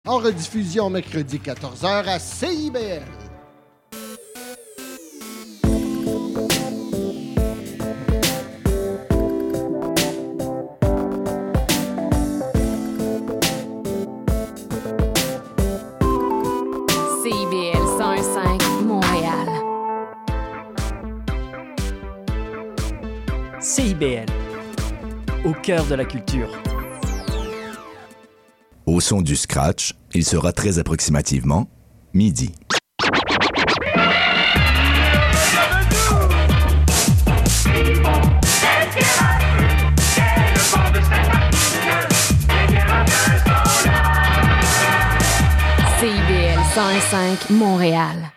En rediffusion mercredi 14h à CIBL. CIBL 101.5 Montréal. CIBL, au cœur de la culture. Au son du scratch, il sera très approximativement midi. CIBL 101.5 Montréal.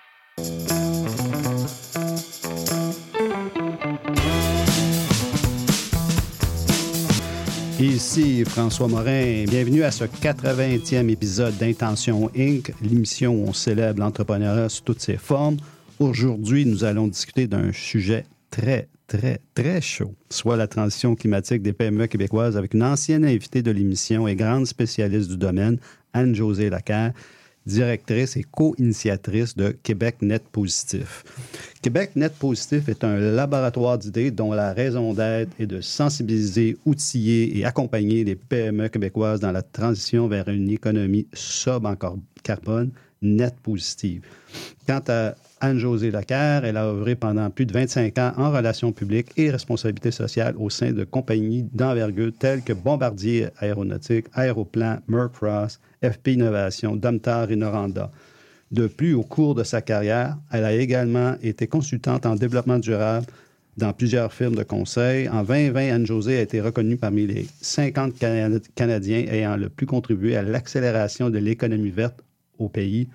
Ici François Morin, bienvenue à ce 80e épisode d'Intention Inc., l'émission où on célèbre l'entrepreneuriat sous toutes ses formes. Aujourd'hui, nous allons discuter d'un sujet très chaud, soit la transition climatique des PME québécoises avec une ancienne invitée de l'émission et grande spécialiste du domaine, Anne-Josée Lacaire, directrice et co-initiatrice de Québec Net Positif. Québec Net Positif est un laboratoire d'idées dont la raison d'être est de sensibiliser, outiller et accompagner les PME québécoises dans la transition vers une économie sobre en carbone net positive. Quant à Anne-Josée Lacaire, elle a œuvré pendant plus de 25 ans en relations publiques et responsabilité sociale au sein de compagnies d'envergure telles que Bombardier Aéronautique, Aéroplan, Merck, FP Innovation, Domtar et Noranda. De plus, au cours de sa carrière, elle a également été consultante en développement durable dans plusieurs firmes de conseil. En 2020, Anne-Josée a été reconnue parmi les 50 Canadiens ayant le plus contribué à l'accélération de l'économie verte au pays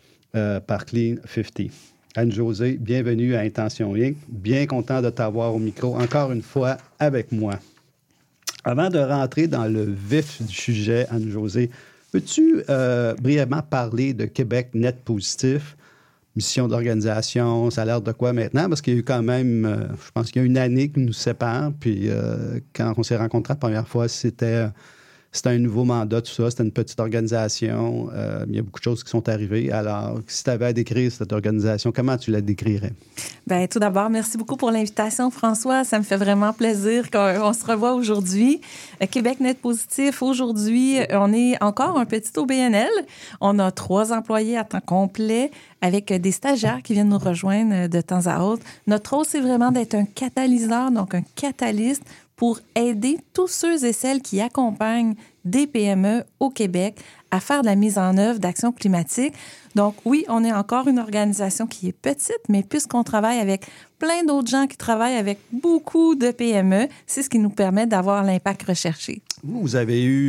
par Clean 50. Anne-Josée, bienvenue à Intention Inc. Bien content de t'avoir au micro encore une fois avec moi. Avant de rentrer dans le vif du sujet, Anne-Josée, peux-tu brièvement parler de Québec Net Positif, mission d'organisation, ça a l'air de quoi maintenant? Parce qu'il y a eu quand même, je pense qu'il y a une année qui nous sépare, puis quand on s'est rencontrés la première fois, c'était un nouveau mandat, tout ça, c'était une petite organisation, il y a beaucoup de choses qui sont arrivées. Alors, si tu avais à décrire cette organisation, comment tu la décrirais? Bien, tout d'abord, merci beaucoup pour l'invitation, François. Ça me fait vraiment plaisir qu'on se revoie aujourd'hui. Québec Net Positif, aujourd'hui, on est encore un petit OBNL. On a 3 employés à temps complet avec des stagiaires qui viennent nous rejoindre de temps à autre. Notre rôle, c'est vraiment d'être un catalyseur, donc un catalyste pour aider tous ceux et celles qui accompagnent des PME au Québec à faire de la mise en œuvre d'actions climatiques. Donc oui, on est encore une organisation qui est petite, mais puisqu'on travaille avec plein d'autres gens qui travaillent avec beaucoup de PME, c'est ce qui nous permet d'avoir l'impact recherché. Vous avez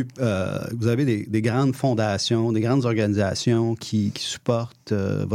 des grandes fondations, des grandes organisations qui supportent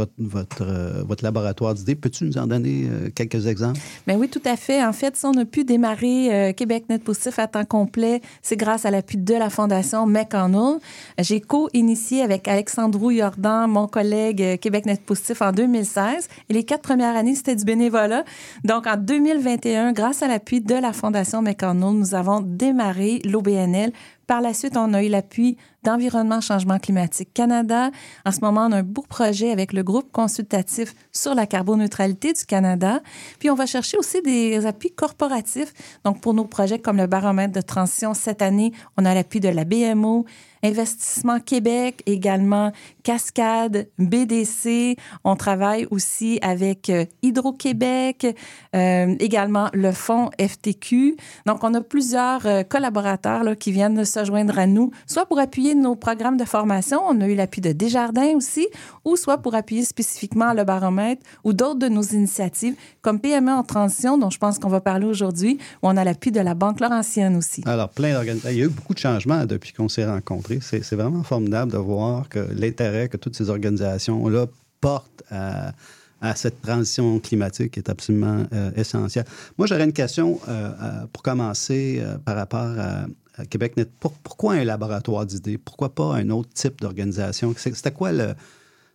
votre laboratoire d'idées. Peux-tu nous en donner quelques exemples? Bien oui, tout à fait. En fait, si on a pu démarrer Québec Net Positif à temps complet, c'est grâce à l'appui de la Fondation McConnell. J'ai co-initié avec Alexandrou Jordan, mon collègue Québec Net Positif en 2016. Et les 4 premières années, c'était du bénévolat. Donc, en 2021, grâce à l'appui de la Fondation McConnell, nous avons démarré l'OBNL. Par la suite, on a eu l'appui d'Environnement Changement Climatique Canada. En ce moment, on a un beau projet avec le groupe consultatif sur la carboneutralité du Canada. Puis, on va chercher aussi des appuis corporatifs. Donc, pour nos projets comme le baromètre de transition, cette année, on a l'appui de la BMO, Investissement Québec, également Cascade, BDC. On travaille aussi avec Hydro-Québec, également le fonds FTQ. Donc, on a plusieurs collaborateurs là, qui viennent se joindre à nous, soit pour appuyer nos programmes de formation, on a eu l'appui de Desjardins aussi, ou soit pour appuyer spécifiquement le baromètre ou d'autres de nos initiatives, comme PME en transition, dont je pense qu'on va parler aujourd'hui, où on a l'appui de la Banque Laurentienne aussi. Alors, plein d'organisations. Il y a eu beaucoup de changements depuis qu'on s'est rencontrés. C'est vraiment formidable de voir que l'intérêt que toutes ces organisations-là portent à cette transition climatique est absolument essentielle. Moi, j'aurais une question pour commencer par rapport à Québec Net. Pourquoi un laboratoire d'idées? Pourquoi pas un autre type d'organisation? C'était quoi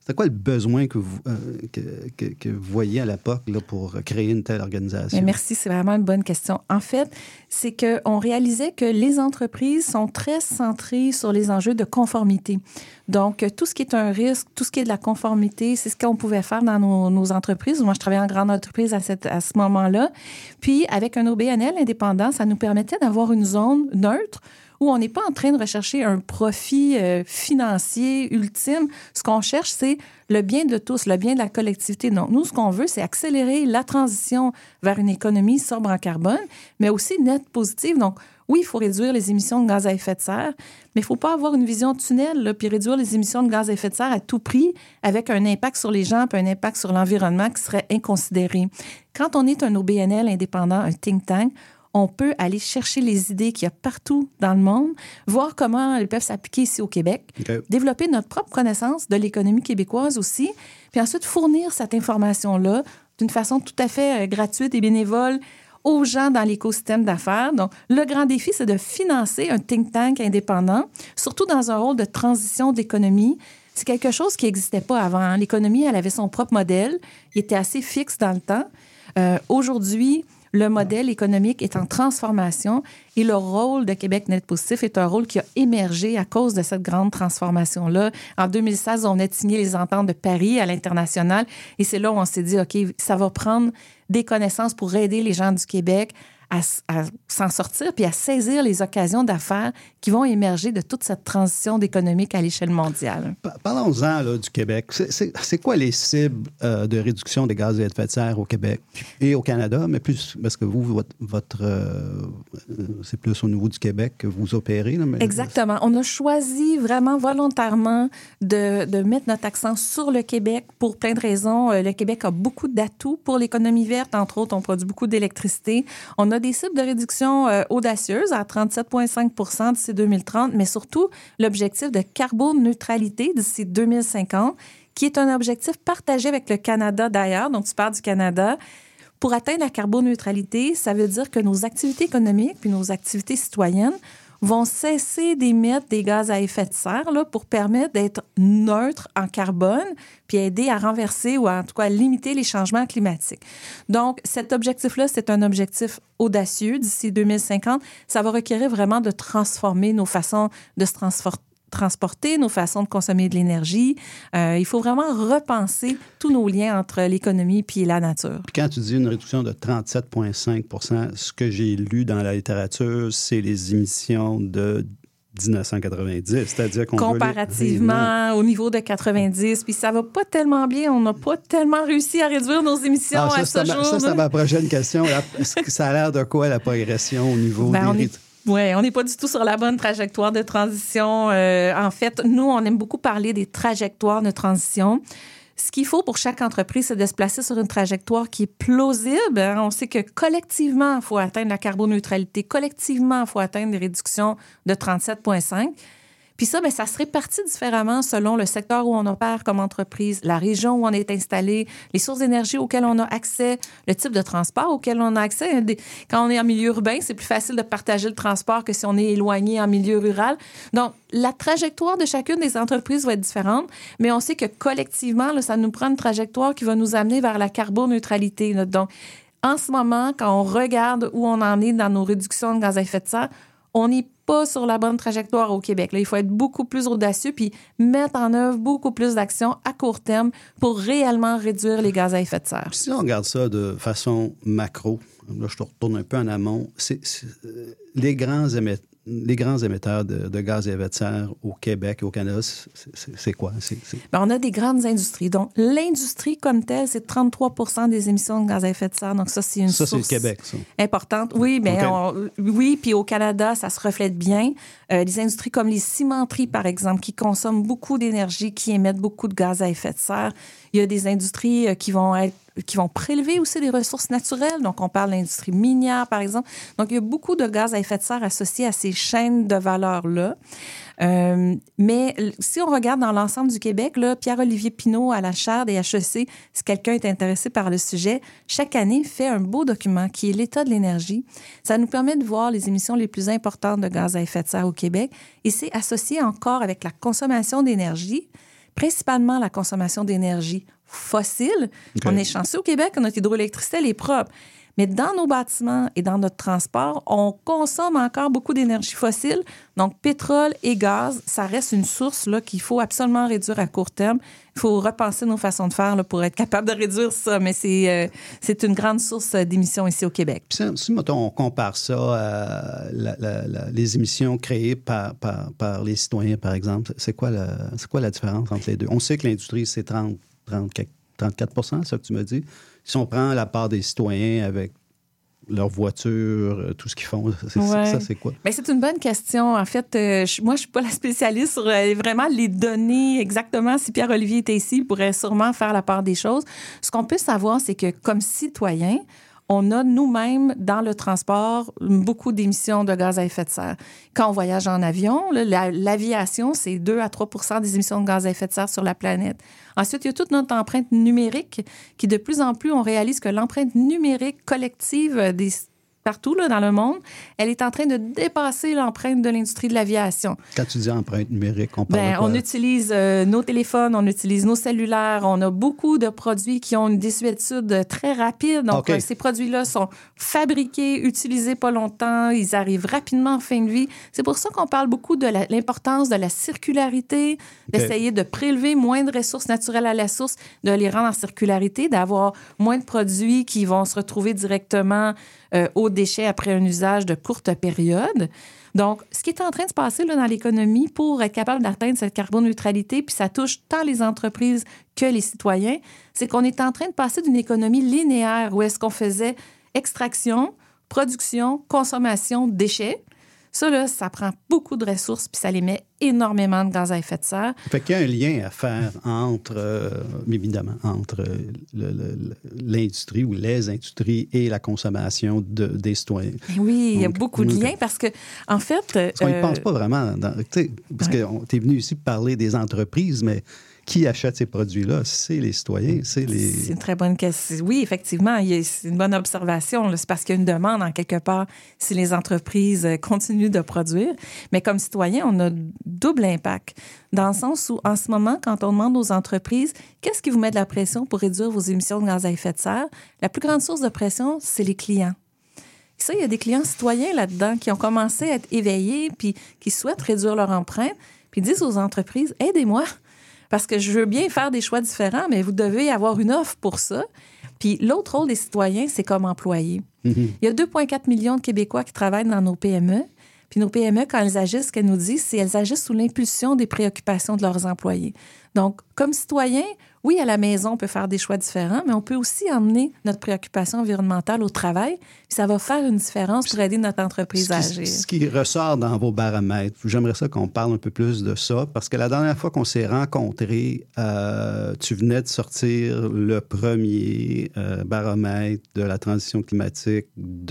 C'était quoi le besoin que vous voyiez à l'époque là, pour créer une telle organisation? Mais merci, c'est vraiment une bonne question. En fait, c'est qu'on réalisait que les entreprises sont très centrées sur les enjeux de conformité. Donc, tout ce qui est un risque, tout ce qui est de la conformité, c'est ce qu'on pouvait faire dans nos entreprises. Moi, je travaillais en grande entreprise à ce moment-là. Puis, avec un OBNL indépendant, ça nous permettait d'avoir une zone neutre où on n'est pas en train de rechercher un profit financier ultime. Ce qu'on cherche, c'est le bien de tous, le bien de la collectivité. Donc, nous, ce qu'on veut, c'est accélérer la transition vers une économie sobre en carbone, mais aussi net positive. Donc, oui, il faut réduire les émissions de gaz à effet de serre, mais il ne faut pas avoir une vision tunnel, là, puis réduire les émissions de gaz à effet de serre à tout prix avec un impact sur les gens puis un impact sur l'environnement qui serait inconsidéré. Quand on est un OBNL indépendant, un think tank, on peut aller chercher les idées qu'il y a partout dans le monde, voir comment elles peuvent s'appliquer ici au Québec, développer notre propre connaissance de l'économie québécoise aussi, puis ensuite fournir cette information-là d'une façon tout à fait gratuite et bénévole aux gens dans l'écosystème d'affaires. Donc, le grand défi, c'est de financer un think tank indépendant, surtout dans un rôle de transition d'économie. C'est quelque chose qui n'existait pas avant. L'économie, elle avait son propre modèle. Il était assez fixe dans le temps. Aujourd'hui, le modèle économique est en transformation et le rôle de Québec Net Positif est un rôle qui a émergé à cause de cette grande transformation-là. En 2016, on a signé les ententes de Paris à l'international et c'est là où on s'est dit, OK, ça va prendre des connaissances pour aider les gens du Québec à s'en sortir puis à saisir les occasions d'affaires qui vont émerger de toute cette transition économique à l'échelle mondiale. Parlons-en là, du Québec. C'est quoi les cibles de réduction des gaz à effet de serre au Québec et au Canada, mais plus parce que vous, c'est plus au niveau du Québec que vous opérez. Là, mais... Exactement. On a choisi vraiment volontairement de mettre notre accent sur le Québec pour plein de raisons. Le Québec a beaucoup d'atouts pour l'économie verte. Entre autres, on produit beaucoup d'électricité. On a des cibles de réduction audacieuses à 37,5 d'ici 2030, mais surtout l'objectif de carboneutralité d'ici 2050, qui est un objectif partagé avec le Canada d'ailleurs. Donc, tu parles du Canada. Pour atteindre la carboneutralité, ça veut dire que nos activités économiques puis nos activités citoyennes vont cesser d'émettre des gaz à effet de serre là, pour permettre d'être neutres en carbone puis aider à renverser ou en tout cas à limiter les changements climatiques. Donc, cet objectif-là, c'est un objectif audacieux d'ici 2050. Ça va requérir vraiment de transformer nos façons de se transporter, nos façons de consommer de l'énergie. Il faut vraiment repenser tous nos liens entre l'économie puis la nature. Puis quand tu dis une réduction de 37,5 %, ce que j'ai lu dans la littérature, c'est les émissions de 1990, c'est-à-dire qu'on comparativement au niveau de 90, puis ça va pas tellement bien, on n'a pas tellement réussi à réduire nos émissions à ce jour. Ça, c'est ma prochaine question. Est-ce que ça a l'air de quoi, la progression au niveau des... Oui, on n'est pas du tout sur la bonne trajectoire de transition. En fait, nous, on aime beaucoup parler des trajectoires de transition. Ce qu'il faut pour chaque entreprise, c'est de se placer sur une trajectoire qui est plausible. On sait que collectivement, il faut atteindre la carboneutralité. Collectivement, il faut atteindre des réductions de 37,5. Puis ça, bien, ça se répartit différemment selon le secteur où on opère comme entreprise, la région où on est installé, les sources d'énergie auxquelles on a accès, le type de transport auquel on a accès. Quand on est en milieu urbain, c'est plus facile de partager le transport que si on est éloigné en milieu rural. Donc, la trajectoire de chacune des entreprises va être différente, mais on sait que collectivement, là, ça nous prend une trajectoire qui va nous amener vers la carboneutralité. Là. Donc, en ce moment, quand on regarde où on en est dans nos réductions de gaz à effet de serre, on n'est pas sur la bonne trajectoire au Québec. Là, il faut être beaucoup plus audacieux puis mettre en œuvre beaucoup plus d'actions à court terme pour réellement réduire les gaz à effet de serre. Si on regarde ça de façon macro, là, je te retourne un peu en amont, les grands émetteurs de gaz à effet de serre au Québec et au Canada, c'est quoi? Bien, on a des grandes industries. Donc, l'industrie comme telle, c'est 33 % des émissions de gaz à effet de serre. Donc, ça, c'est une source c'est le Québec, ça. Importante. Oui, mais okay. Oui, puis au Canada, ça se reflète bien. Les industries comme les cimenteries, par exemple, qui consomment beaucoup d'énergie, qui émettent beaucoup de gaz à effet de serre. Il y a des industries qui vont prélever aussi des ressources naturelles. Donc, on parle de l'industrie minière, par exemple. Donc, il y a beaucoup de gaz à effet de serre associés à ces chaînes de valeur-là. Mais si on regarde dans l'ensemble du Québec, là, Pierre-Olivier Pinault à la chaire des HEC, si quelqu'un est intéressé par le sujet, chaque année fait un beau document qui est l'état de l'énergie. Ça nous permet de voir les émissions les plus importantes de gaz à effet de serre au Québec et c'est associé encore avec la consommation d'énergie. principalement la consommation d'énergie fossile. Okay. On est chanceux au Québec, notre hydroélectricité, elle est propre. Mais dans nos bâtiments et dans notre transport, on consomme encore beaucoup d'énergie fossile. Donc, pétrole et gaz, ça reste une source là, qu'il faut absolument réduire à court terme. Il faut repenser nos façons de faire là, pour être capable de réduire ça. Mais c'est une grande source d'émissions ici au Québec. Puis si mettons, on compare ça à les émissions créées par les citoyens, par exemple, c'est quoi la différence entre les deux? On sait que l'industrie, c'est 34 %, c'est ça que tu m'as dit. Si on prend la part des citoyens avec leur voiture, tout ce qu'ils font, ça, c'est quoi? Bien, c'est une bonne question. En fait, moi, je suis pas la spécialiste sur vraiment les données exactement. Si Pierre-Olivier était ici, il pourrait sûrement faire la part des choses. Ce qu'on peut savoir, c'est que comme citoyens, on a nous-mêmes, dans le transport, beaucoup d'émissions de gaz à effet de serre. Quand on voyage en avion, l'aviation, c'est 2 à 3 % des émissions de gaz à effet de serre sur la planète. Ensuite, il y a toute notre empreinte numérique qui, de plus en plus, on réalise que l'empreinte numérique collective partout là, dans le monde, elle est en train de dépasser l'empreinte de l'industrie de l'aviation. Quand tu dis empreinte numérique, on parle de quoi? On utilise nos téléphones, on utilise nos cellulaires, on a beaucoup de produits qui ont une désuétude très rapide. Donc, ces produits-là sont fabriqués, utilisés pas longtemps, ils arrivent rapidement en fin de vie. C'est pour ça qu'on parle beaucoup de l'importance de la circularité, d'essayer de prélever moins de ressources naturelles à la source, de les rendre en circularité, d'avoir moins de produits qui vont se retrouver directement aux déchets après un usage de courte période. Donc, ce qui est en train de se passer là, dans l'économie pour être capable d'atteindre cette carboneutralité, puis ça touche tant les entreprises que les citoyens, c'est qu'on est en train de passer d'une économie linéaire où est-ce qu'on faisait extraction, production, consommation, déchets. Ça, là, ça prend beaucoup de ressources puis ça émet énormément de gaz à effet de serre. Fait qu'il y a un lien à faire entre, évidemment, entre l'industrie ou les industries et la consommation des citoyens. Oui, il y a beaucoup de liens parce que, en fait... Parce qu'on ne pense pas vraiment... Parce que tu es venu ici parler des entreprises, mais... Qui achète ces produits-là? C'est les citoyens, c'est une très bonne question. Oui, effectivement, c'est une bonne observation. C'est parce qu'il y a une demande, en quelque part, si les entreprises continuent de produire. Mais comme citoyen, on a double impact. Dans le sens où, en ce moment, quand on demande aux entreprises qu'est-ce qui vous met de la pression pour réduire vos émissions de gaz à effet de serre, la plus grande source de pression, c'est les clients. Et ça, il y a des clients citoyens là-dedans qui ont commencé à être éveillés puis qui souhaitent réduire leur empreinte puis disent aux entreprises « Aidez-moi ». Parce que je veux bien faire des choix différents, mais vous devez avoir une offre pour ça. Puis l'autre rôle des citoyens, c'est comme employés. Il y a 2,4 millions de Québécois qui travaillent dans nos PME. Puis nos PME, quand elles agissent, ce qu'elles nous disent, c'est qu'elles agissent sous l'impulsion des préoccupations de leurs employés. Donc, comme citoyen, oui, à la maison, on peut faire des choix différents, mais on peut aussi emmener notre préoccupation environnementale au travail. Puis ça va faire une différence pour aider notre entreprise à agir. Ce qui ressort dans vos baromètres, j'aimerais ça qu'on parle un peu plus de ça, parce que la dernière fois qu'on s'est rencontrés, tu venais de sortir le premier baromètre de la transition climatique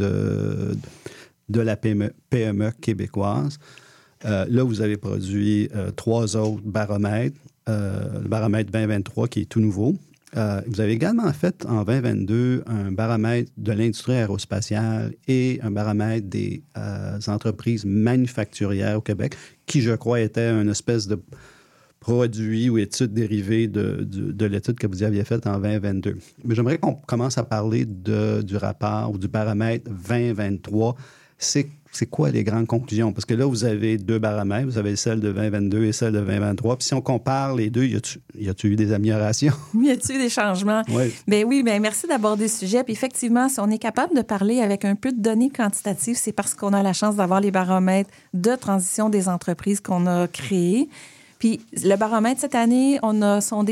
de la PME québécoise. Là, vous avez produit 3 autres baromètres. Le baromètre 2023 qui est tout nouveau. Vous avez également fait en 2022 un baromètre de l'industrie aérospatiale et un baromètre des entreprises manufacturières au Québec, qui, je crois, était une espèce de produit ou étude dérivée de l'étude que vous aviez faite en 2022. Mais j'aimerais qu'on commence à parler du rapport ou du baromètre 2023. C'est quoi les grandes conclusions? Parce que là, vous avez 2 baromètres. Vous avez celle de 2022 et celle de 2023. Puis si on compare les deux, y a-t-il eu des améliorations? Y a-t-il eu des changements? Oui. Bien, merci d'aborder ce sujet. Puis effectivement, si on est capable de parler avec un peu de données quantitatives, c'est parce qu'on a la chance d'avoir les baromètres de transition des entreprises qu'on a créés. Puis le baromètre, cette année, on a sondé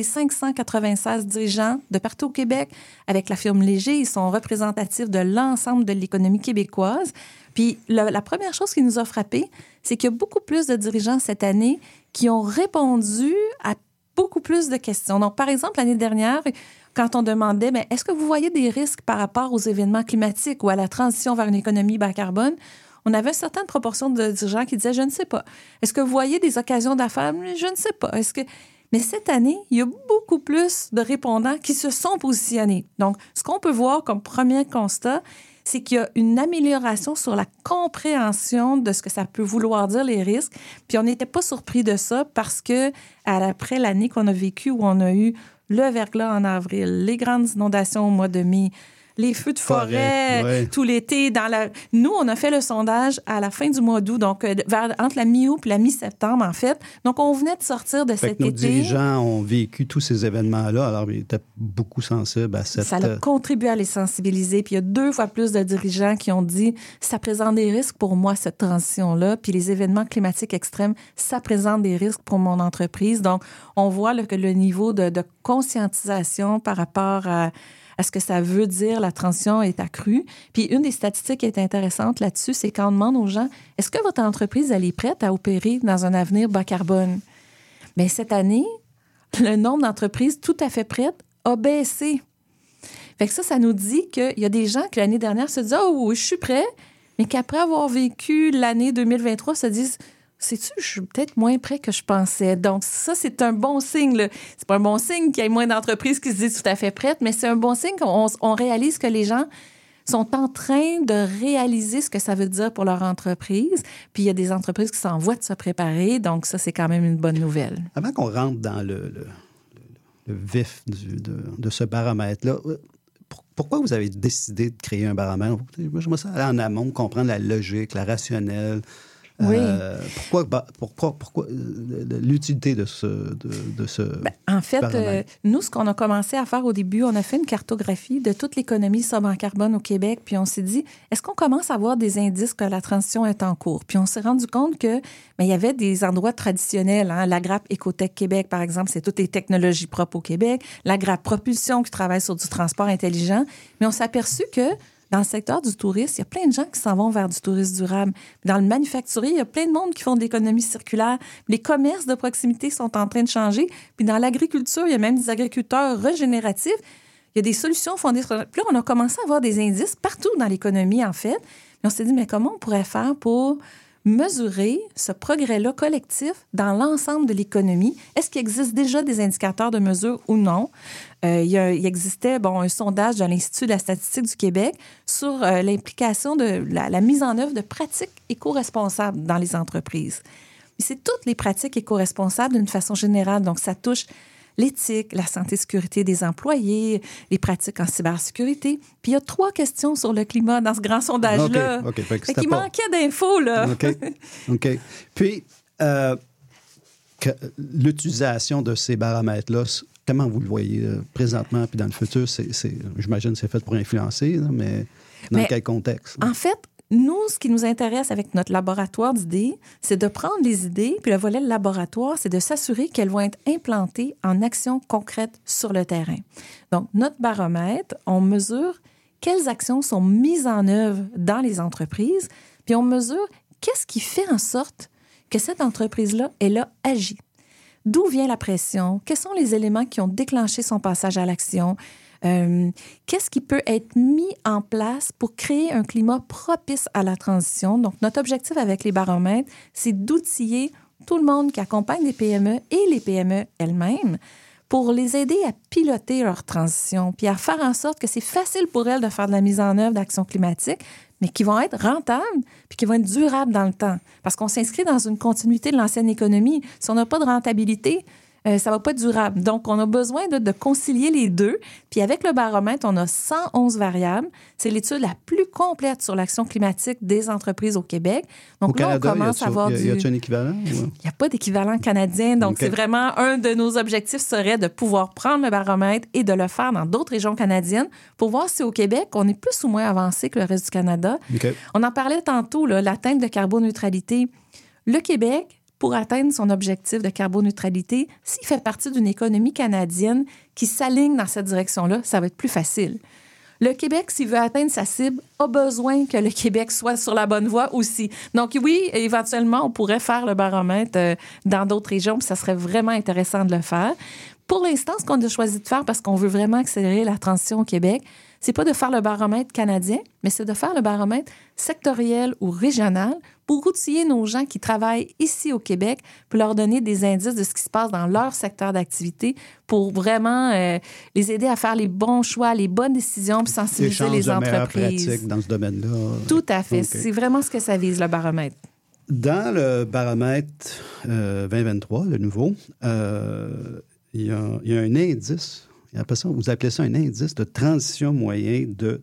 596 dirigeants de partout au Québec avec la firme Léger. Ils sont représentatifs de l'ensemble de l'économie québécoise. Puis la première chose qui nous a frappé, c'est qu'il y a beaucoup plus de dirigeants cette année qui ont répondu à beaucoup plus de questions. Donc, par exemple, l'année dernière, quand on demandait « Est-ce que vous voyez des risques par rapport aux événements climatiques ou à la transition vers une économie bas carbone », on avait une certaine proportion de dirigeants qui disaient « Je ne sais pas. Est-ce que vous voyez des occasions d'affaires? Je ne sais pas. Est-ce que... » Mais cette année, il y a beaucoup plus de répondants qui se sont positionnés. Donc, ce qu'on peut voir comme premier constat, c'est qu'il y a une amélioration sur la compréhension de ce que ça peut vouloir dire, les risques. Puis on n'était pas surpris de ça parce que après l'année qu'on a vécue, où on a eu le verglas en avril, les grandes inondations au mois de mai, les feux de forêt tout l'été. Nous, on a fait le sondage à la fin du mois d'août, donc entre la mi-août et la mi-septembre, en fait. Donc, on venait de sortir de cet été. Nos dirigeants ont vécu tous ces événements-là, alors ils étaient beaucoup sensibles à cette... Ça a contribué à les sensibiliser. Puis il y a 2 fois plus de dirigeants qui ont dit « ça présente des risques pour moi, cette transition-là. Puis les événements climatiques extrêmes, ça présente des risques pour mon entreprise. » Donc, on voit là, que le niveau de conscientisation par rapport à ce que ça veut dire, la transition est accrue. Puis une des statistiques qui est intéressante là-dessus, c'est quand on demande aux gens, est-ce que votre entreprise, elle est prête à opérer dans un avenir bas carbone? Bien, cette année, le nombre d'entreprises tout à fait prêtes a baissé. Fait que ça nous dit qu'il y a des gens qui, l'année dernière, se disent « Oh, oui, je suis prêt », mais qu'après avoir vécu l'année 2023, se disent « sais-tu, je suis peut-être moins près que je pensais. » Donc, ça, c'est un bon signe. Là. C'est pas un bon signe qu'il y ait moins d'entreprises qui se disent tout à fait prêtes, mais c'est un bon signe qu'on réalise que les gens sont en train de réaliser ce que ça veut dire pour leur entreprise. Puis, il y a des entreprises qui s'en voient de se préparer. Donc, ça, c'est quand même une bonne nouvelle. Avant qu'on rentre dans le vif de ce baromètre-là, pourquoi vous avez décidé de créer un baromètre? Moi, j'aimerais ça aller en amont, comprendre la logique, la rationnelle. Oui. Pourquoi l'utilité de ce en fait, baromètre? Nous, ce qu'on a commencé à faire au début, on a fait une cartographie de toute l'économie sobre en carbone au Québec, puis on s'est dit, est-ce qu'on commence à avoir des indices que la transition est en cours? Puis on s'est rendu compte que il y avait des endroits traditionnels. La Grappe Écotech Québec, par exemple, c'est toutes les technologies propres au Québec. La Grappe Propulsion qui travaille sur du transport intelligent. Mais on s'est aperçu que dans le secteur du tourisme, il y a plein de gens qui s'en vont vers du tourisme durable. Dans le manufacturier, il y a plein de monde qui font de l'économie circulaire. Les commerces de proximité sont en train de changer. Puis dans l'agriculture, il y a même des agriculteurs régénératifs. Il y a des solutions fondées sur... Puis là, on a commencé à avoir des indices partout dans l'économie, en fait. Puis on s'est dit, mais comment on pourrait faire pour mesurer ce progrès-là collectif dans l'ensemble de l'économie? Est-ce qu'il existe déjà des indicateurs de mesure ou non? Il existait un sondage de l'Institut de la statistique du Québec sur l'implication de la mise en œuvre de pratiques éco-responsables dans les entreprises. Mais c'est toutes les pratiques éco-responsables d'une façon générale. Donc, ça touche l'éthique, la santé et sécurité des employés, les pratiques en cybersécurité. Puis il y a 3 questions sur le climat dans ce grand sondage-là. OK. Fait qu'il manquait d'infos, là. OK. Puis, l'utilisation de ces baromètres-là, comment vous le voyez présentement puis dans le futur? J'imagine que c'est fait pour influencer, là, mais dans quel contexte? En fait, nous, ce qui nous intéresse avec notre laboratoire d'idées, c'est de prendre les idées, puis le volet de laboratoire, c'est de s'assurer qu'elles vont être implantées en actions concrètes sur le terrain. Donc, notre baromètre, on mesure quelles actions sont mises en œuvre dans les entreprises, puis on mesure qu'est-ce qui fait en sorte que cette entreprise-là, elle a agi. D'où vient la pression? Quels sont les éléments qui ont déclenché son passage à l'action? Qu'est-ce qui peut être mis en place pour créer un climat propice à la transition? Donc, notre objectif avec les baromètres, c'est d'outiller tout le monde qui accompagne les PME et les PME elles-mêmes pour les aider à piloter leur transition, puis à faire en sorte que c'est facile pour elles de faire de la mise en œuvre d'actions climatiques, mais qui vont être rentables puis qui vont être durables dans le temps. Parce qu'on s'inscrit dans une continuité de l'ancienne économie. Si on n'a pas de rentabilité, ça ne va pas être durable. Donc, on a besoin de concilier les deux. Puis avec le baromètre, on a 111 variables. C'est l'étude la plus complète sur l'action climatique des entreprises au Québec. Donc au Canada, on commence à avoir y a-t-il un équivalent? Il n'y a pas d'équivalent canadien. Donc, c'est vraiment un de nos objectifs serait de pouvoir prendre le baromètre et de le faire dans d'autres régions canadiennes pour voir si au Québec, on est plus ou moins avancé que le reste du Canada. Okay. On en parlait tantôt, l'atteinte de carboneutralité. Le Québec, pour atteindre son objectif de carboneutralité, s'il fait partie d'une économie canadienne qui s'aligne dans cette direction-là, ça va être plus facile. Le Québec, s'il veut atteindre sa cible, a besoin que le Québec soit sur la bonne voie aussi. Donc oui, éventuellement, on pourrait faire le baromètre dans d'autres régions, puis ça serait vraiment intéressant de le faire. Pour l'instant, ce qu'on a choisi de faire, parce qu'on veut vraiment accélérer la transition au Québec, c'est pas de faire le baromètre canadien, mais c'est de faire le baromètre sectoriel ou régional pour outiller nos gens qui travaillent ici au Québec, pour leur donner des indices de ce qui se passe dans leur secteur d'activité, pour vraiment les aider à faire les bons choix, les bonnes décisions, puis sensibiliser les entreprises. Pratiques dans ce domaine-là. Tout à fait. Okay. C'est vraiment ce que ça vise, le baromètre. Dans le baromètre 2023, le nouveau, il y a un indice. Vous appelez ça un indice de transition moyen de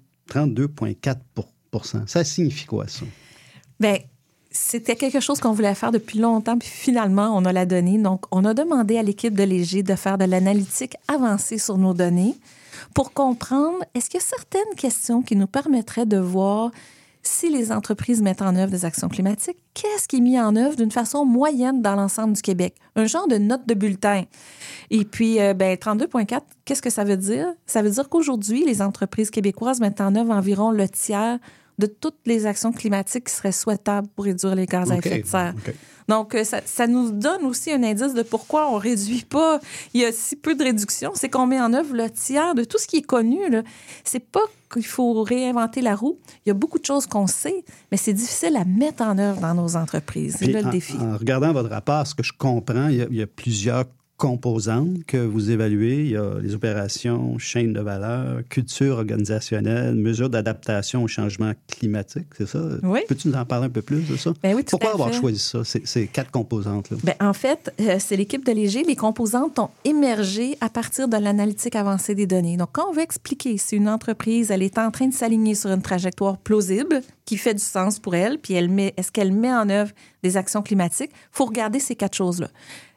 32,4 %. Ça signifie quoi, ça? Bien, c'était quelque chose qu'on voulait faire depuis longtemps, puis finalement, on a la donnée. Donc, on a demandé à l'équipe de Léger de faire de l'analytique avancée sur nos données pour comprendre, est-ce qu'il y a certaines questions qui nous permettraient de voir si les entreprises mettent en œuvre des actions climatiques, qu'est-ce qui est mis en œuvre d'une façon moyenne dans l'ensemble du Québec? Un genre de note de bulletin. Et puis, 32,4, qu'est-ce que ça veut dire? Ça veut dire qu'aujourd'hui, les entreprises québécoises mettent en œuvre environ le tiers de toutes les actions climatiques qui seraient souhaitables pour réduire les gaz à effet de serre. Okay. Donc, ça nous donne aussi un indice de pourquoi on ne réduit pas. Il y a si peu de réduction, c'est qu'on met en œuvre le tiers de tout ce qui est connu. C'est pas qu'il faut réinventer la roue. Il y a beaucoup de choses qu'on sait, mais c'est difficile à mettre en œuvre dans nos entreprises. C'est là le défi. En regardant votre rapport, ce que je comprends, il y a plusieurs composantes que vous évaluez. Il y a les opérations, chaîne de valeur, culture organisationnelle, mesures d'adaptation au changement climatique, c'est ça? Oui. Peux-tu nous en parler un peu plus de ça? Bien oui, tout Pourquoi à fait. Avoir choisi ça, ces 4 composantes-là? Bien, en fait, c'est l'équipe de Léger. Les composantes ont émergé à partir de l'analytique avancée des données. Donc, quand on veut expliquer si une entreprise, elle est en train de s'aligner sur une trajectoire plausible, qui fait du sens pour elle, puis est-ce qu'elle met en œuvre des actions climatiques, il faut regarder ces 4 choses-là.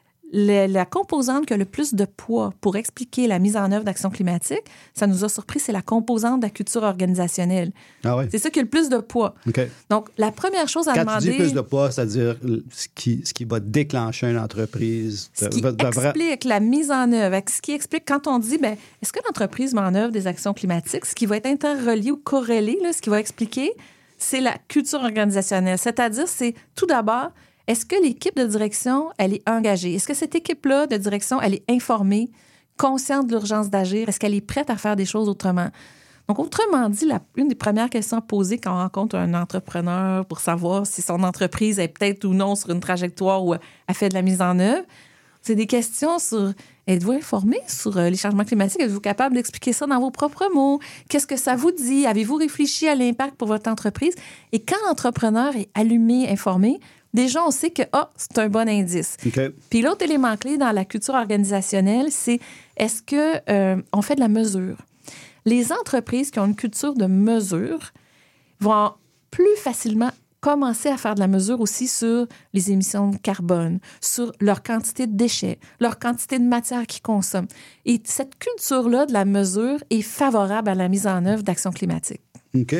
La composante qui a le plus de poids pour expliquer la mise en œuvre d'actions climatiques, ça nous a surpris, c'est la composante de la culture organisationnelle. Ah oui? C'est ça qui a le plus de poids. OK. Donc, la première chose à demander... Quand tu dis plus de poids, c'est-à-dire ce qui va déclencher une entreprise... Ce qui explique la mise en œuvre, ce qui explique quand on dit, bien, est-ce que l'entreprise met en œuvre des actions climatiques? Ce qui va être interrelié ou corrélé, là, ce qui va expliquer, c'est la culture organisationnelle. C'est-à-dire, c'est tout d'abord... Est-ce que l'équipe de direction, elle est engagée? Est-ce que cette équipe-là de direction, elle est informée, consciente de l'urgence d'agir? Est-ce qu'elle est prête à faire des choses autrement? Donc, autrement dit, une des premières questions à poser quand on rencontre un entrepreneur pour savoir si son entreprise est peut-être ou non sur une trajectoire où elle fait de la mise en œuvre, c'est des questions sur êtes-vous informé sur les changements climatiques? Êtes-vous capable d'expliquer ça dans vos propres mots? Qu'est-ce que ça vous dit? Avez-vous réfléchi à l'impact pour votre entreprise? Et quand l'entrepreneur est allumé, informé, déjà, on sait que c'est un bon indice. Okay. Puis l'autre élément clé dans la culture organisationnelle, c'est est-ce qu'on fait de la mesure? Les entreprises qui ont une culture de mesure vont plus facilement commencer à faire de la mesure aussi sur les émissions de carbone, sur leur quantité de déchets, leur quantité de matière qu'ils consomment. Et cette culture-là de la mesure est favorable à la mise en œuvre d'actions climatiques. OK.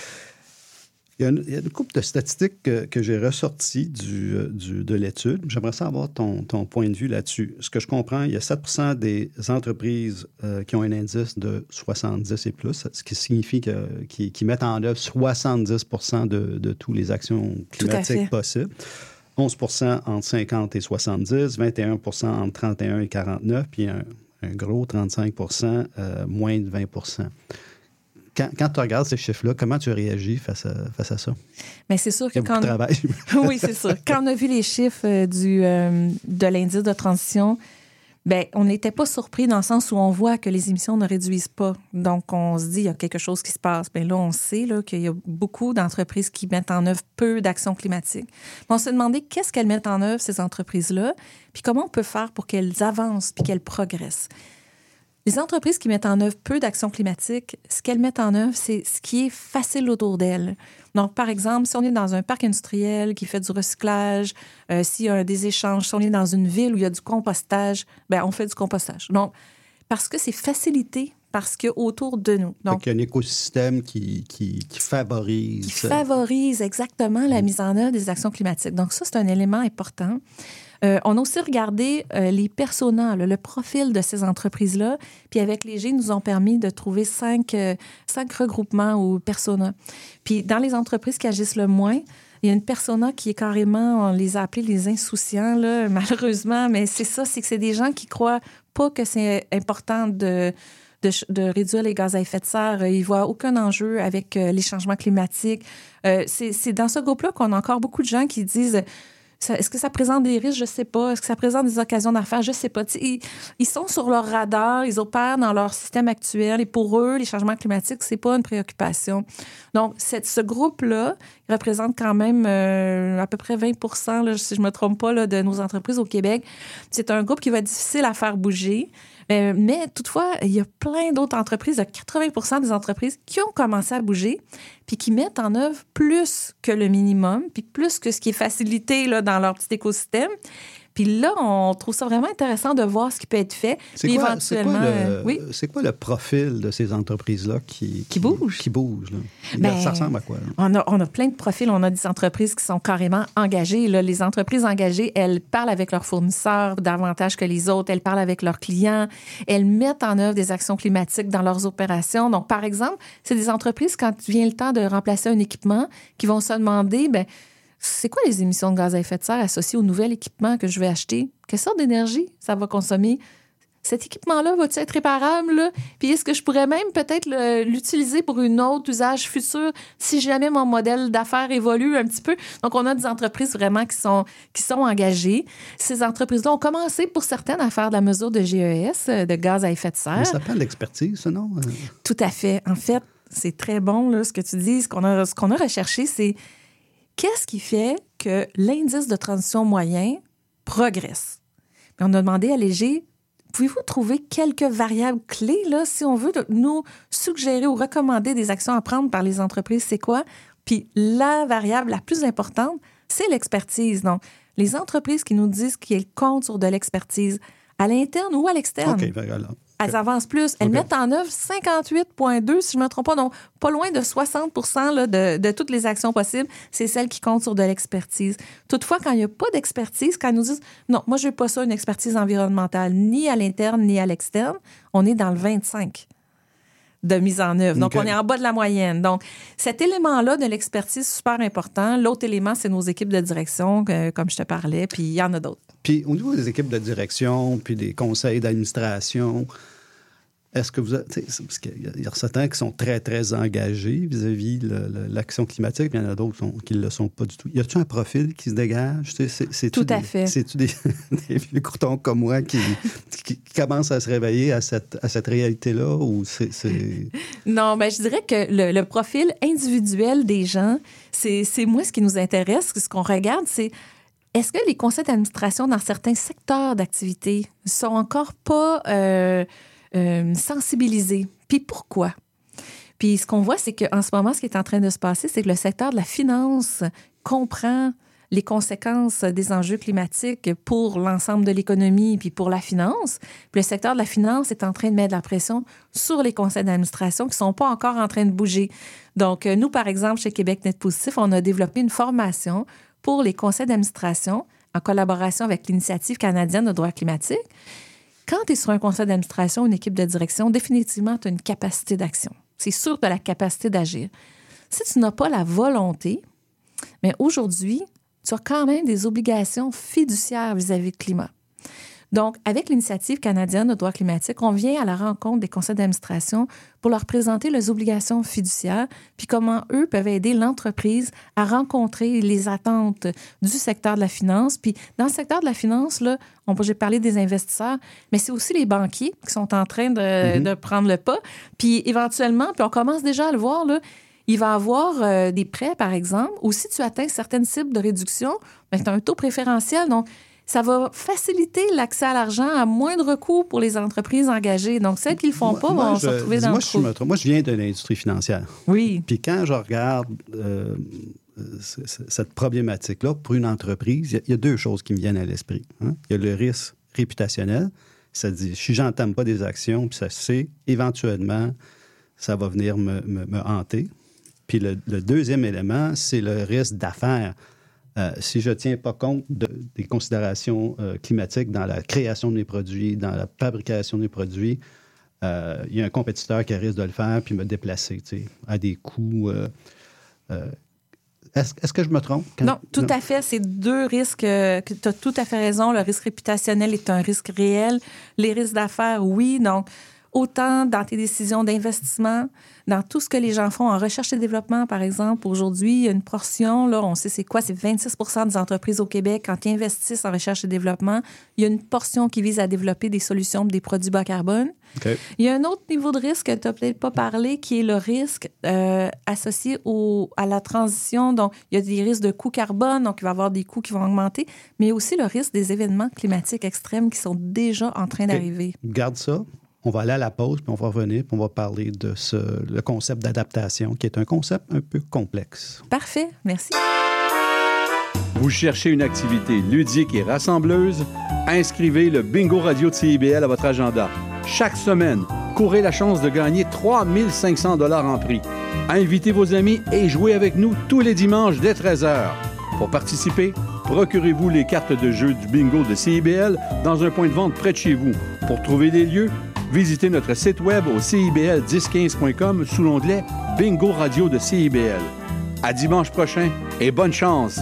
Il y a une couple de statistiques que j'ai ressorties de l'étude. J'aimerais savoir ton point de vue là-dessus. Ce que je comprends, il y a 7 % des entreprises qui ont un indice de 70 et plus, ce qui signifie qu'ils mettent en œuvre 70 % de toutes les actions climatiques possibles. 11 % entre 50 et 70, 21 % entre 31 et 49, puis un gros 35 % moins de 20 %. Quand tu regardes ces chiffres-là, comment tu réagis face à ça? Bien, c'est sûr que quand... travail. Oui, c'est sûr. Quand on a vu les chiffres de l'indice de transition, bien, on n'était pas surpris dans le sens où on voit que les émissions ne réduisent pas. Donc, on se dit, il y a quelque chose qui se passe. Bien là, on sait là, qu'il y a beaucoup d'entreprises qui mettent en œuvre peu d'actions climatiques. Mais on s'est demandé qu'est-ce qu'elles mettent en œuvre, ces entreprises-là, puis comment on peut faire pour qu'elles avancent puis qu'elles progressent. Les entreprises qui mettent en œuvre peu d'actions climatiques, ce qu'elles mettent en œuvre, c'est ce qui est facile autour d'elles. Donc, par exemple, si on est dans un parc industriel qui fait du recyclage, s'il y a des échanges, si on est dans une ville où il y a du compostage, bien, on fait du compostage. Donc, parce que c'est facilité, parce qu'il y a autour de nous. Donc, il y a un écosystème qui favorise... Qui favorise exactement la mise en œuvre des actions climatiques. Donc, ça, c'est un élément important. On a aussi regardé les personas, le profil de ces entreprises-là. Puis avec Léger, ils nous ont permis de trouver 5 regroupements ou personas. Puis dans les entreprises qui agissent le moins, Il y a une persona qui est carrément, on les a appelés les insouciants, là, malheureusement, mais c'est ça, c'est que c'est des gens qui croient pas que c'est important de réduire les gaz à effet de serre. Ils voient aucun enjeu avec les changements climatiques. C'est dans ce groupe-là qu'on a encore beaucoup de gens qui disent... Est-ce que ça présente des risques? Je ne sais pas. Est-ce que ça présente des occasions d'affaires? Je ne sais pas. Ils sont sur leur radar, ils opèrent dans leur système actuel et pour eux, les changements climatiques, ce n'est pas une préoccupation. Donc, ce groupe-là représente quand même à peu près 20 là, si je ne me trompe pas, là, de nos entreprises au Québec. C'est un groupe qui va être difficile à faire bouger. Mais toutefois, il y a plein d'autres entreprises, 80 des entreprises qui ont commencé à bouger puis qui mettent en œuvre plus que le minimum, puis plus que ce qui est facilité là, dans leur petit écosystème. Puis là, on trouve ça vraiment intéressant de voir ce qui peut être fait. C'est quoi le profil de ces entreprises-là qui bougent? Qui bougent, là? Ça ressemble à quoi? On a plein de profils. On a des entreprises qui sont carrément engagées. Là. Les entreprises engagées, elles parlent avec leurs fournisseurs davantage que les autres. Elles parlent avec leurs clients. Elles mettent en œuvre des actions climatiques dans leurs opérations. Donc, par exemple, c'est des entreprises, quand vient le temps de remplacer un équipement, qui vont se demander... c'est quoi les émissions de gaz à effet de serre associées au nouvel équipement que je vais acheter? Quelle sorte d'énergie ça va consommer? Cet équipement-là va-t-il être réparable? Là? Puis est-ce que je pourrais même peut-être l'utiliser pour un autre usage futur si jamais mon modèle d'affaires évolue un petit peu? Donc, on a des entreprises vraiment qui sont engagées. Ces entreprises-là ont commencé pour certaines à faire de la mesure de GES, de gaz à effet de serre. Mais ça prend de l'expertise, ça, non? Tout à fait. En fait, c'est très bon là, ce que tu dis. Ce qu'on a recherché, c'est qu'est-ce qui fait que l'indice de transition moyen progresse? Puis on a demandé à Léger, pouvez-vous trouver quelques variables clés, là, si on veut nous suggérer ou recommander des actions à prendre par les entreprises, c'est quoi? Puis la variable la plus importante, c'est l'expertise. Donc, les entreprises qui nous disent qu'elles comptent sur de l'expertise à l'interne ou à l'externe. OK, voilà. Elles avancent plus. Elles mettent en œuvre 58,2, si je ne me trompe pas, donc pas loin de 60 là, de toutes les actions possibles. C'est celles qui comptent sur de l'expertise. Toutefois, quand il n'y a pas d'expertise, quand ils nous disent « Non, moi, je ne veux pas ça, une expertise environnementale, ni à l'interne, ni à l'externe », on est dans le 25 de mise en œuvre. Donc, on est en bas de la moyenne. Donc, cet élément-là de l'expertise, super important. L'autre élément, c'est nos équipes de direction, comme je te parlais, puis il y en a d'autres. Puis, au niveau des équipes de direction, puis des conseils d'administration, est-ce que vous avez... Parce qu'il y a certains qui sont très, très engagés vis-à-vis l'action climatique, puis il y en a d'autres qui ne le sont pas du tout. Y a-t-il un profil qui se dégage? Tout à fait. C'est-tu des vieux croutons comme moi qui commencent à se réveiller à cette réalité-là? Ou c'est... Non, mais je dirais que le profil individuel des gens, c'est moi ce qui nous intéresse, ce qu'on regarde, c'est est-ce que les conseils d'administration dans certains secteurs d'activité sont encore pas... sensibilisés. Puis pourquoi? Puis ce qu'on voit, c'est qu'en ce moment, ce qui est en train de se passer, c'est que le secteur de la finance comprend les conséquences des enjeux climatiques pour l'ensemble de l'économie puis pour la finance. Puis le secteur de la finance est en train de mettre de la pression sur les conseils d'administration qui ne sont pas encore en train de bouger. Donc, nous, par exemple, chez Québec Net Positif, on a développé une formation pour les conseils d'administration en collaboration avec l'Initiative canadienne de droit climatique. Quand tu es sur un conseil d'administration, une équipe de direction, définitivement, tu as une capacité d'action. C'est sûr que tu as la capacité d'agir. Si tu n'as pas la volonté, mais aujourd'hui, tu as quand même des obligations fiduciaires vis-à-vis du climat. Donc, avec l'Initiative canadienne de droit climatique, on vient à la rencontre des conseils d'administration pour leur présenter les obligations fiduciaires, puis comment eux peuvent aider l'entreprise à rencontrer les attentes du secteur de la finance. Puis dans le secteur de la finance, là, j'ai parlé des investisseurs, mais c'est aussi les banquiers qui sont en train de prendre le pas. Puis éventuellement, puis on commence déjà à le voir, là, il va y avoir des prêts, par exemple, ou si tu atteins certaines cibles de réduction, bien, tu as un taux préférentiel. Donc, ça va faciliter l'accès à l'argent à moindre coût pour les entreprises engagées. Donc, celles qui ne le font pas vont se retrouver dans le trou. Moi, je viens de l'industrie financière. Oui. Puis quand je regarde cette problématique-là pour une entreprise, il y a deux choses qui me viennent à l'esprit. Hein? Il y a le risque réputationnel. Ça dit, si je n'entame pas des actions, puis ça se sait, éventuellement, ça va venir me hanter. Puis le deuxième élément, c'est le risque d'affaires. Si je ne tiens pas compte des considérations climatiques dans la création de mes produits, dans la fabrication des produits, il y a un compétiteur qui risque de le faire puis me déplacer à des coûts. Est-ce que je me trompe? Non, tout à fait. C'est deux risques. Tu as tout à fait raison. Le risque réputationnel est un risque réel. Les risques d'affaires, oui. Donc, autant dans tes décisions d'investissement, dans tout ce que les gens font en recherche et développement, par exemple. Aujourd'hui, il y a une portion, là, on sait c'est quoi, c'est 26 % des entreprises au Québec, quand ils investissent en recherche et développement, il y a une portion qui vise à développer des solutions pour des produits bas carbone. Okay. Il y a un autre niveau de risque que tu n'as peut-être pas parlé, qui est le risque associé à la transition. Donc, il y a des risques de coûts carbone, donc il va y avoir des coûts qui vont augmenter, mais aussi le risque des événements climatiques extrêmes qui sont déjà en train d'arriver. Garde ça. On va aller à la pause, puis on va revenir, puis on va parler de le concept d'adaptation, qui est un concept un peu complexe. Parfait, merci. Vous cherchez une activité ludique et rassembleuse? Inscrivez le Bingo Radio de CIBL à votre agenda. Chaque semaine, courez la chance de gagner 3 500 $ en prix. Invitez vos amis et jouez avec nous tous les dimanches dès 13h. Pour participer, procurez-vous les cartes de jeu du Bingo de CIBL dans un point de vente près de chez vous. Pour trouver des lieux, visitez notre site web au cibl1015.com sous l'onglet Bingo Radio de CIBL. À dimanche prochain et bonne chance!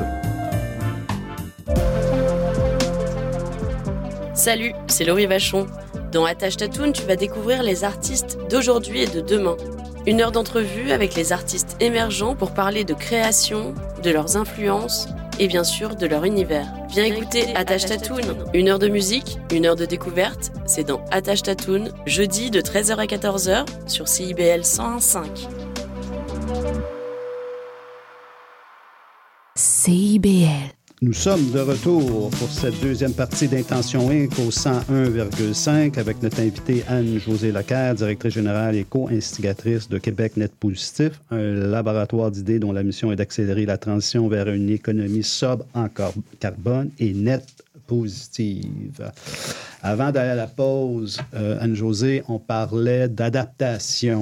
Salut, c'est Laurie Vachon. Dans Attache Tatoune, tu vas découvrir les artistes d'aujourd'hui et de demain. 1 heure d'entrevue avec les artistes émergents pour parler de création, de leurs influences et bien sûr de leur univers. Viens écouter Attache Tatoune. 1 heure de musique, 1 heure de découverte. C'est dans Attache Tatoune, jeudi de 13h à 14h sur CIBL 101.5. CIBL. Nous sommes de retour pour cette deuxième partie d'Intention Inc. au 101,5 avec notre invitée Anne-Josée Leclerc, directrice générale et co-instigatrice de Québec Net Positif, un laboratoire d'idées dont la mission est d'accélérer la transition vers une économie sobre en carbone et net positive. Avant d'aller à la pause, Anne-Josée, on parlait d'adaptation.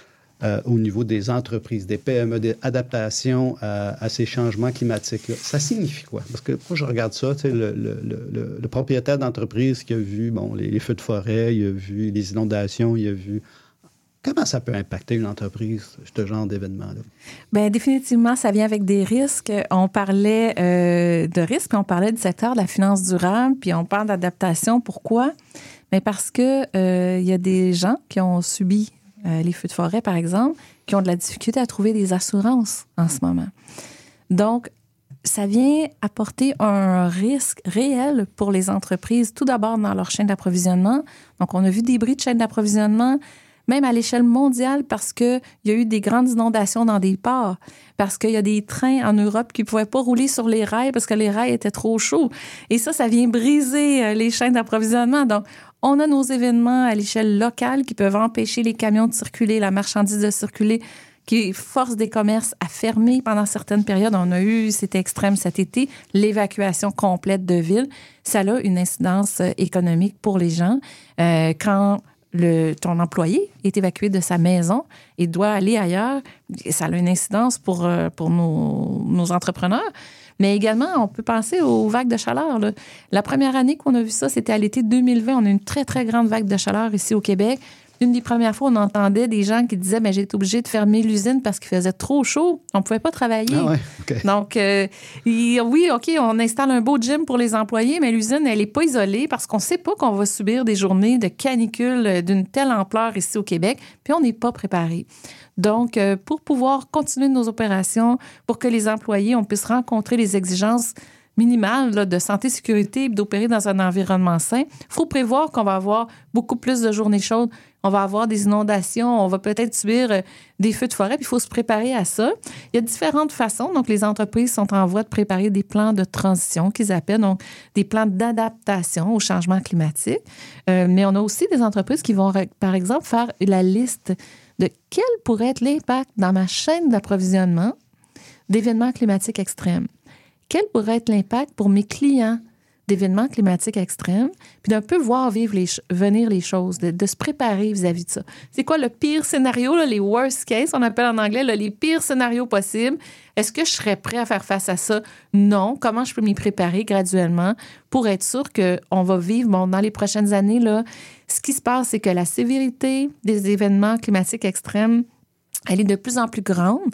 Au niveau des entreprises, des PME, d'adaptation à ces changements climatiques-là. Ça signifie quoi? Parce que moi, je regarde ça, tu sais, le propriétaire d'entreprise qui a vu les feux de forêt, il a vu les inondations, il a vu... Comment ça peut impacter une entreprise, ce genre d'événement-là? Bien, définitivement, ça vient avec des risques. On parlait de risques, puis on parlait du secteur de la finance durable, puis on parle d'adaptation. Pourquoi? Bien, parce que il y a des gens qui ont subi les feux de forêt, par exemple, qui ont de la difficulté à trouver des assurances en ce moment. Donc, ça vient apporter un risque réel pour les entreprises, tout d'abord dans leur chaîne d'approvisionnement. Donc, on a vu des bris de chaîne d'approvisionnement, même à l'échelle mondiale, parce qu'il y a eu des grandes inondations dans des ports, parce qu'il y a des trains en Europe qui ne pouvaient pas rouler sur les rails parce que les rails étaient trop chauds. Et ça vient briser les chaînes d'approvisionnement. Donc, on a nos événements à l'échelle locale qui peuvent empêcher les camions de circuler, la marchandise de circuler, qui forcent des commerces à fermer pendant certaines périodes. On a eu, c'était extrême cet été, l'évacuation complète de villes. Ça a une incidence économique pour les gens. Quand ton employé est évacué de sa maison et doit aller ailleurs, ça a une incidence pour nos entrepreneurs. Mais également, on peut penser aux vagues de chaleur. Là. La première année qu'on a vu ça, c'était à l'été 2020. On a eu une très, très grande vague de chaleur ici au Québec. Une des premières fois, on entendait des gens qui disaient « j'ai été obligé de fermer l'usine parce qu'il faisait trop chaud. On ne pouvait pas travailler. Ah ouais, okay. » Donc, oui, OK, on installe un beau gym pour les employés, mais l'usine, elle n'est pas isolée parce qu'on ne sait pas qu'on va subir des journées de canicule d'une telle ampleur ici au Québec, puis on n'est pas préparé. Donc, pour pouvoir continuer nos opérations, pour que les employés, on puisse rencontrer les exigences minimales là, de santé, sécurité et d'opérer dans un environnement sain, il faut prévoir qu'on va avoir beaucoup plus de journées chaudes, on va avoir des inondations, on va peut-être subir des feux de forêt, puis il faut se préparer à ça. Il y a différentes façons. Donc, les entreprises sont en voie de préparer des plans de transition qu'ils appellent, donc des plans d'adaptation au changement climatique. Mais on a aussi des entreprises qui vont, par exemple, faire la liste de quel pourrait être l'impact dans ma chaîne d'approvisionnement d'événements climatiques extrêmes. Quel pourrait être l'impact pour mes clients d'événements climatiques extrêmes, puis d'un peu voir venir les choses, de se préparer vis-à-vis de ça. C'est quoi le pire scénario, là, les worst case, on appelle en anglais, là, les pires scénarios possibles. Est-ce que je serais prêt à faire face à ça? Non. Comment je peux m'y préparer graduellement pour être sûr qu'on va vivre, dans les prochaines années, là, ce qui se passe, c'est que la sévérité des événements climatiques extrêmes, elle est de plus en plus grande.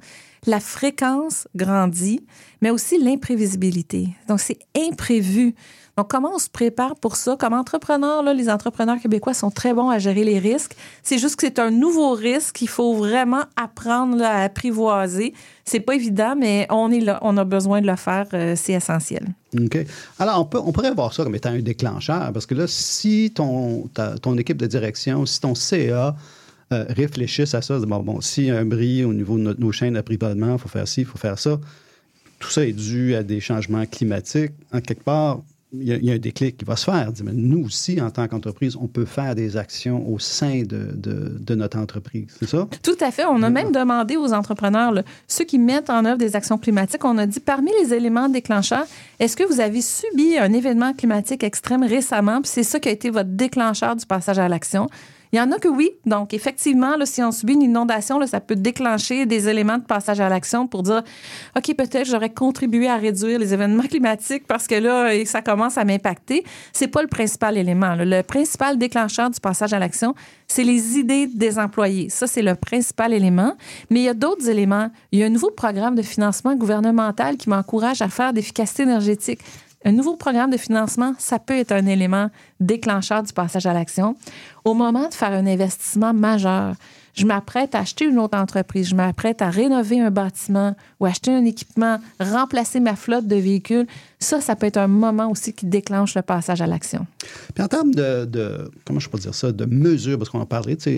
la fréquence grandit, mais aussi l'imprévisibilité. Donc, c'est imprévu. Donc, comment on se prépare pour ça? Comme entrepreneur, là, les entrepreneurs québécois sont très bons à gérer les risques. C'est juste que c'est un nouveau risque qu'il faut vraiment apprendre là, à apprivoiser. C'est pas évident, mais on est là. On a besoin de le faire. C'est essentiel. OK. Alors, on pourrait voir ça comme étant un déclencheur, parce que là, si ton équipe de direction, si ton CA réfléchissent à ça, bon, s'il y a un bris au niveau de nos chaînes d'approvisionnement, il faut faire ci, il faut faire ça. Tout ça est dû à des changements climatiques. En quelque part, il y a un déclic qui va se faire. Mais nous aussi, en tant qu'entreprise, on peut faire des actions au sein de notre entreprise. C'est ça? Tout à fait. On a même demandé aux entrepreneurs, là, ceux qui mettent en œuvre des actions climatiques, on a dit, parmi les éléments déclencheurs, est-ce que vous avez subi un événement climatique extrême récemment? Puis c'est ça qui a été votre déclencheur du passage à l'action. Il y en a que oui. Donc, effectivement, là, si on subit une inondation, là, ça peut déclencher des éléments de passage à l'action pour dire, OK, peut-être j'aurais contribué à réduire les événements climatiques parce que là, ça commence à m'impacter. C'est pas le principal élément. Là. Le principal déclencheur du passage à l'action, c'est les idées des employés. Ça, c'est le principal élément. Mais il y a d'autres éléments. Il y a un nouveau programme de financement gouvernemental qui m'encourage à faire d'efficacité énergétique. Un nouveau programme de financement, ça peut être un élément déclencheur du passage à l'action. Au moment de faire un investissement majeur, je m'apprête à acheter une autre entreprise, je m'apprête à rénover un bâtiment ou acheter un équipement, remplacer ma flotte de véhicules, ça peut être un moment aussi qui déclenche le passage à l'action. Puis en termes de comment je peux dire ça, de mesures, parce qu'on en parlerait, tu sais,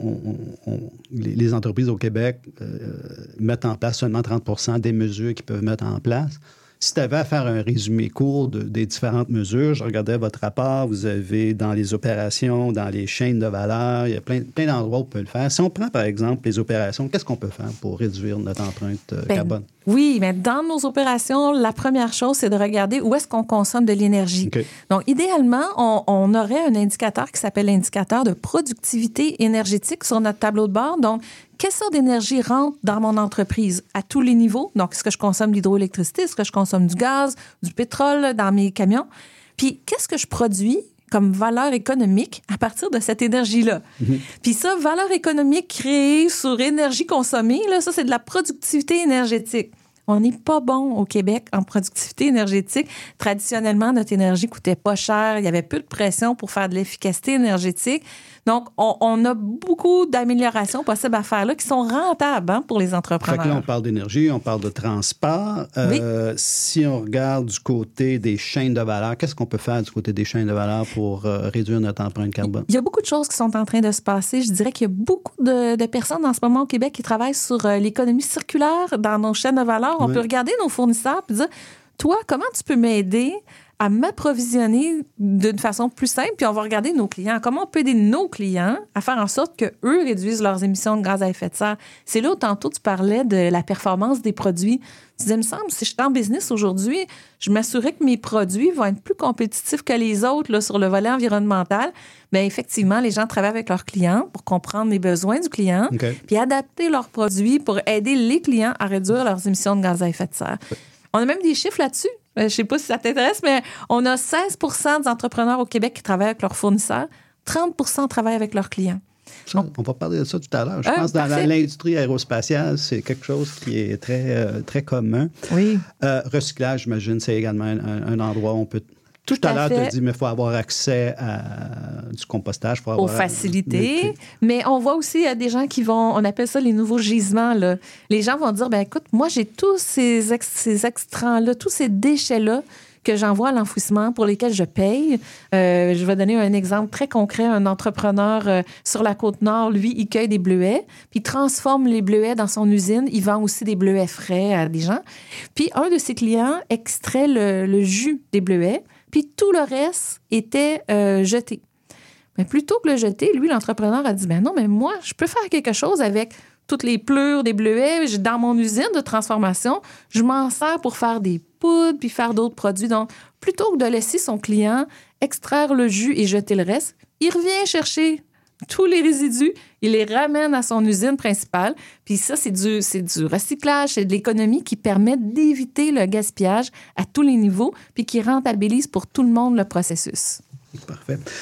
les entreprises au Québec mettent en place seulement 30% des mesures qu'ils peuvent mettre en place. Si tu avais à faire un résumé court des différentes mesures, je regardais votre rapport, vous avez dans les opérations, dans les chaînes de valeur, il y a plein d'endroits où on peut le faire. Si on prend, par exemple, les opérations, qu'est-ce qu'on peut faire pour réduire notre empreinte carbone? Oui, mais dans nos opérations, la première chose, c'est de regarder où est-ce qu'on consomme de l'énergie. Okay. Donc, idéalement, on aurait un indicateur qui s'appelle l'indicateur de productivité énergétique sur notre tableau de bord. Donc, quelle sorte d'énergie rentre dans mon entreprise à tous les niveaux? Donc, est-ce que je consomme de l'hydroélectricité? Est-ce que je consomme du gaz, du pétrole dans mes camions? Puis, qu'est-ce que je produis comme valeur économique à partir de cette énergie-là? Mm-hmm. Puis ça, valeur économique créée sur énergie consommée, là, ça, c'est de la productivité énergétique. On n'est pas bon au Québec en productivité énergétique. Traditionnellement, notre énergie coûtait pas cher. Il y avait peu de pression pour faire de l'efficacité énergétique. Donc, on a beaucoup d'améliorations possibles à faire là qui sont rentables pour les entrepreneurs. Fait que là, on parle d'énergie, on parle de transport. Oui. Si on regarde du côté des chaînes de valeur, qu'est-ce qu'on peut faire du côté des chaînes de valeur pour réduire notre empreinte carbone? Il y a beaucoup de choses qui sont en train de se passer. Je dirais qu'il y a beaucoup de personnes en ce moment au Québec qui travaillent sur l'économie circulaire dans nos chaînes de valeur. On peut regarder nos fournisseurs et dire, toi, comment tu peux m'aider à m'approvisionner d'une façon plus simple, puis on va regarder nos clients. Comment on peut aider nos clients à faire en sorte qu'eux réduisent leurs émissions de gaz à effet de serre? C'est là où tantôt tu parlais de la performance des produits. Tu disais, il me semble, si je suis en business aujourd'hui, je m'assurais que mes produits vont être plus compétitifs que les autres là, sur le volet environnemental. Bien, effectivement, les gens travaillent avec leurs clients pour comprendre les besoins du client, puis adapter leurs produits pour aider les clients à réduire leurs émissions de gaz à effet de serre. On a même des chiffres là-dessus. Je ne sais pas si ça t'intéresse, mais on a 16% des entrepreneurs au Québec qui travaillent avec leurs fournisseurs. 30% travaillent avec leurs clients. Ça, on va parler de ça tout à l'heure. Je pense que dans l'industrie aérospatiale, c'est quelque chose qui est très, très commun. Oui. Recyclage, j'imagine, c'est également un endroit où on peut... Tout à l'heure, tu as dit, mais il faut avoir accès à du compostage. Faut avoir aux facilités. Mais on voit aussi, il y a des gens qui vont, on appelle ça les nouveaux gisements. Là. Les gens vont dire, ben écoute, moi, j'ai tous ces extrants-là, tous ces déchets-là que j'envoie à l'enfouissement pour lesquels je paye. Je vais donner un exemple très concret. Un entrepreneur sur la Côte-Nord, lui, il cueille des bleuets, puis il transforme les bleuets dans son usine. Il vend aussi des bleuets frais à des gens. Puis un de ses clients extrait le jus des bleuets, puis tout le reste était jeté. Mais plutôt que le jeter, lui, l'entrepreneur a dit, ben non, mais moi, je peux faire quelque chose avec toutes les plures des bleuets. Dans mon usine de transformation, je m'en sers pour faire des poudres puis faire d'autres produits. Donc, plutôt que de laisser son client extraire le jus et jeter le reste, il revient chercher tous les résidus, il les ramène à son usine principale. Puis ça, c'est du recyclage, c'est de l'économie qui permet d'éviter le gaspillage à tous les niveaux puis qui rentabilise pour tout le monde le processus. Parfait.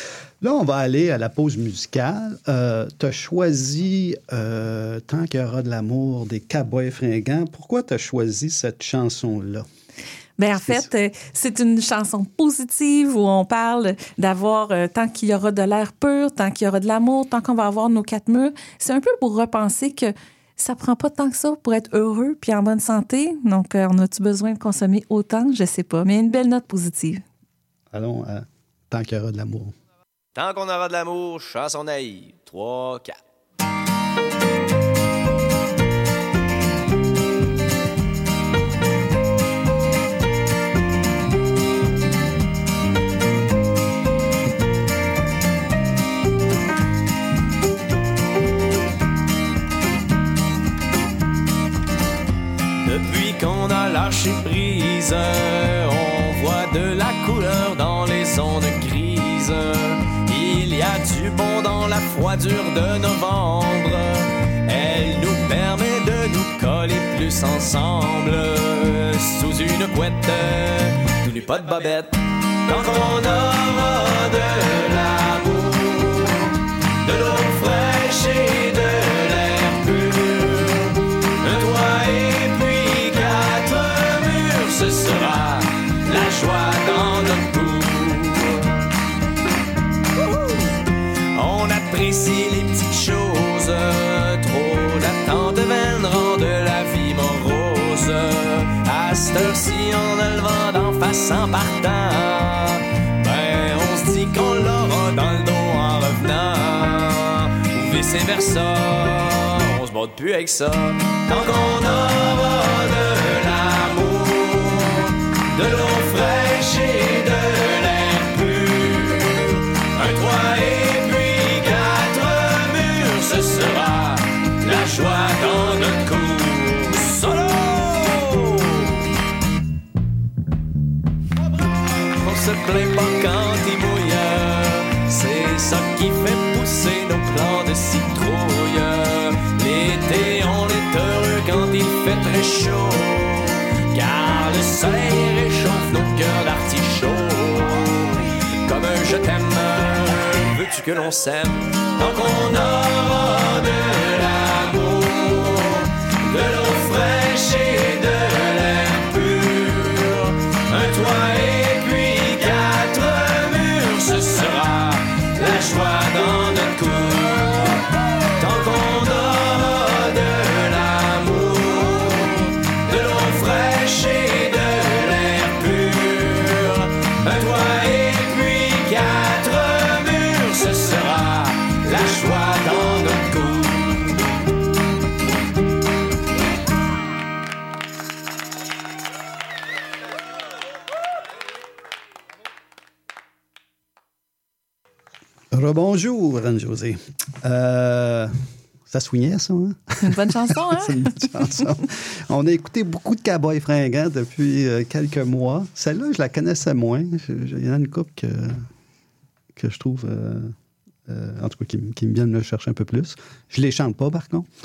Là, on va aller à la pause musicale. Tu as choisi Tant qu'il y aura de l'amour des Cowboys fringants. Pourquoi tu as choisi cette chanson-là? Bien, en fait, c'est une chanson positive où on parle d'avoir tant qu'il y aura de l'air pur, tant qu'il y aura de l'amour, tant qu'on va avoir nos 4 murs. C'est un peu pour repenser que ça prend pas tant que ça pour être heureux puis en bonne santé. Donc, on a-tu besoin de consommer autant? Je sais pas. Mais une belle note positive. Allons à Tant qu'il y aura de l'amour. Tant qu'on aura de l'amour, chanson naïve. 3, 4. Depuis qu'on a lâché prise, on voit de la couleur dans les ondes grises. Il y a du bon dans la froidure de novembre. Elle nous permet de nous coller plus ensemble. Sous une couette, tout nu pas de bobette. Tant qu'on aura de l'amour, de l'eau fraîche et de l'air pur, un toit et puis 4 murs, ce sera la joie dans notre cour. On apprécie les petites choses, trop d'attente vaine rend de la vie morose. À cette heure-ci, en a le vent d'en face en partant, ben on se dit qu'on l'aura dans le dos en revenant. Ou vice-versa, on se bat plus avec ça. Tant qu'on aura de l'amour, de l'eau fraîche et de l'air pur, un toit et puis 4 murs, ce sera la joie dans notre cour. Solo! On se plaint pas quand il mouille, c'est ça qui fait pousser nos plants de citrouille. L'été, on est heureux quand il fait très chaud, car le soleil réchauffe nos cœurs d'artichaut. Comme un je t'aime, veux-tu que l'on s'aime? Tant qu'on aura de l'amour, de l'eau fraîche et de l'air pur, un toit et puis 4 murs, ce sera la joie dans notre cour. Tant qu'on aura de l'amour, de l'eau fraîche et de l'air pur, un toit et puis 4 murs, ce sera la joie dans notre cour. Rebonjour, Anne-Josée. Ça swingait, ça, hein? C'est une bonne chanson, hein? C'est une bonne chanson. On a écouté beaucoup de Cowboys fringants depuis quelques mois. Celle-là, je la connaissais moins. Il y en a une couple que je trouve... en tout cas, qui me viennent me chercher un peu plus. Je les chante pas, par contre.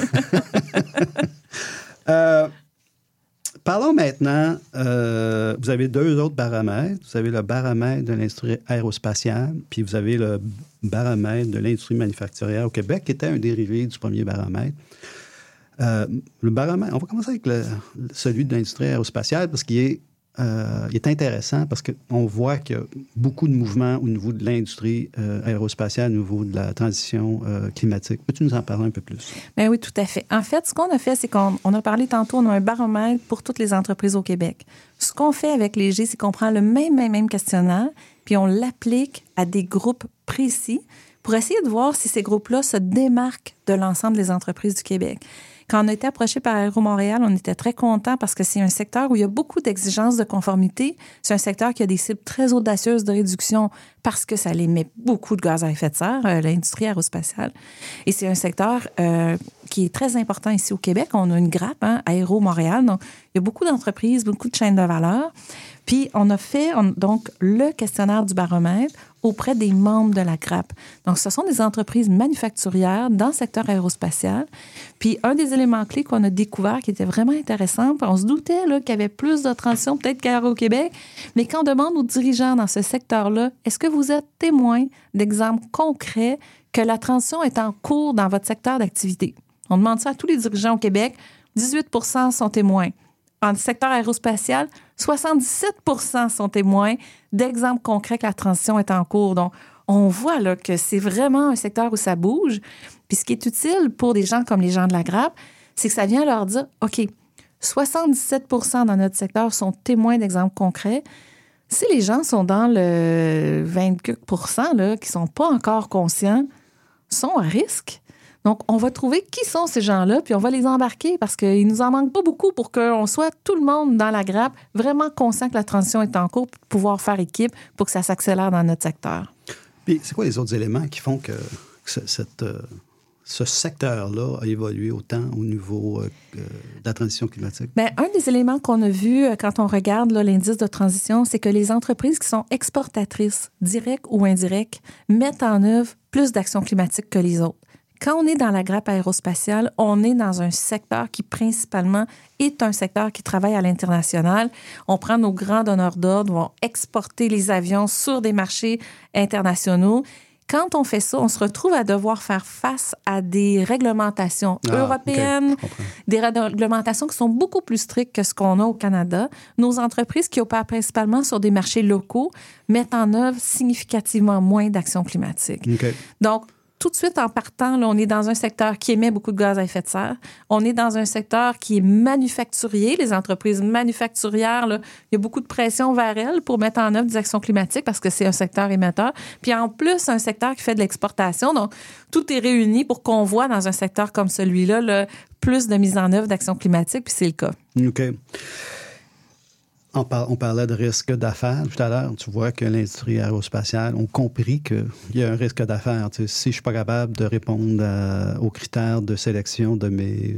Parlons maintenant, vous avez 2 autres baromètres. Vous avez le baromètre de l'industrie aérospatiale, puis vous avez le baromètre de l'industrie manufacturière au Québec, qui était un dérivé du premier baromètre. Le baromètre, on va commencer avec celui de l'industrie aérospatiale, parce qu'il est il est intéressant parce qu'on voit qu'il y a beaucoup de mouvements au niveau de l'industrie aérospatiale, au niveau de la transition climatique. Peux-tu nous en parler un peu plus? Bien oui, tout à fait. En fait, ce qu'on a fait, c'est qu'on a parlé tantôt, on a un baromètre pour toutes les entreprises au Québec. Ce qu'on fait avec Léger, c'est qu'on prend le même questionnaire, puis on l'applique à des groupes précis pour essayer de voir si ces groupes-là se démarquent de l'ensemble des entreprises du Québec. Quand on a été approché par Aéro Montréal, on était très contents parce que c'est un secteur où il y a beaucoup d'exigences de conformité. C'est un secteur qui a des cibles très audacieuses de réduction parce que ça émet beaucoup de gaz à effet de serre, l'industrie aérospatiale. Et c'est un secteur qui est très important ici au Québec. On a une grappe, Aéro Montréal. Donc, il y a beaucoup d'entreprises, beaucoup de chaînes de valeur. Puis, on a fait donc le questionnaire du baromètre auprès des membres de la grappe. Donc, ce sont des entreprises manufacturières dans le secteur aérospatial. Puis, un des éléments clés qu'on a découvert qui était vraiment intéressant, on se doutait là, qu'il y avait plus de transition peut-être qu'ailleurs au Québec, mais quand on demande aux dirigeants dans ce secteur-là, est-ce que vous êtes témoin d'exemples concrets que la transition est en cours dans votre secteur d'activité? On demande ça à tous les dirigeants au Québec. 18 % sont témoins. En secteur aérospatial, 77 % sont témoins d'exemples concrets que la transition est en cours. Donc, on voit là, que c'est vraiment un secteur où ça bouge. Puis ce qui est utile pour des gens comme les gens de la Grappe, c'est que ça vient leur dire, OK, 77 % dans notre secteur sont témoins d'exemples concrets. Si les gens sont dans le 24 % là, qui ne sont pas encore conscients, sont à risque. Donc, on va trouver qui sont ces gens-là, puis on va les embarquer parce qu'il nous en manque pas beaucoup pour qu'on soit tout le monde dans la Grappe vraiment conscient que la transition est en cours pour pouvoir faire équipe pour que ça s'accélère dans notre secteur. Puis, c'est quoi les autres éléments qui font que ce secteur-là a évolué autant au niveau de la transition climatique? Bien, un des éléments qu'on a vu quand on regarde là, l'indice de transition, c'est que les entreprises qui sont exportatrices, directes ou indirectes, mettent en œuvre plus d'actions climatiques que les autres. Quand on est dans la Grappe aérospatiale, on est dans un secteur qui principalement est un secteur qui travaille à l'international. On prend nos grands donneurs d'ordre, on va exporter les avions sur des marchés internationaux. Quand on fait ça, on se retrouve à devoir faire face à des réglementations européennes, des réglementations qui sont beaucoup plus strictes que ce qu'on a au Canada. Nos entreprises qui opèrent principalement sur des marchés locaux mettent en œuvre significativement moins d'actions climatiques. Okay. Donc, tout de suite, en partant, là, on est dans un secteur qui émet beaucoup de gaz à effet de serre. On est dans un secteur qui est manufacturier. Les entreprises manufacturières, là, il y a beaucoup de pression vers elles pour mettre en œuvre des actions climatiques parce que c'est un secteur émetteur. Puis en plus, un secteur qui fait de l'exportation. Donc, tout est réuni pour qu'on voit dans un secteur comme celui-là là, plus de mise en œuvre d'actions climatiques, puis c'est le cas. OK. On parlait de risque d'affaires tout à l'heure. Tu vois que l'industrie aérospatiale a compris qu'il y a un risque d'affaires. Tu sais, si je ne suis pas capable de répondre aux critères de sélection de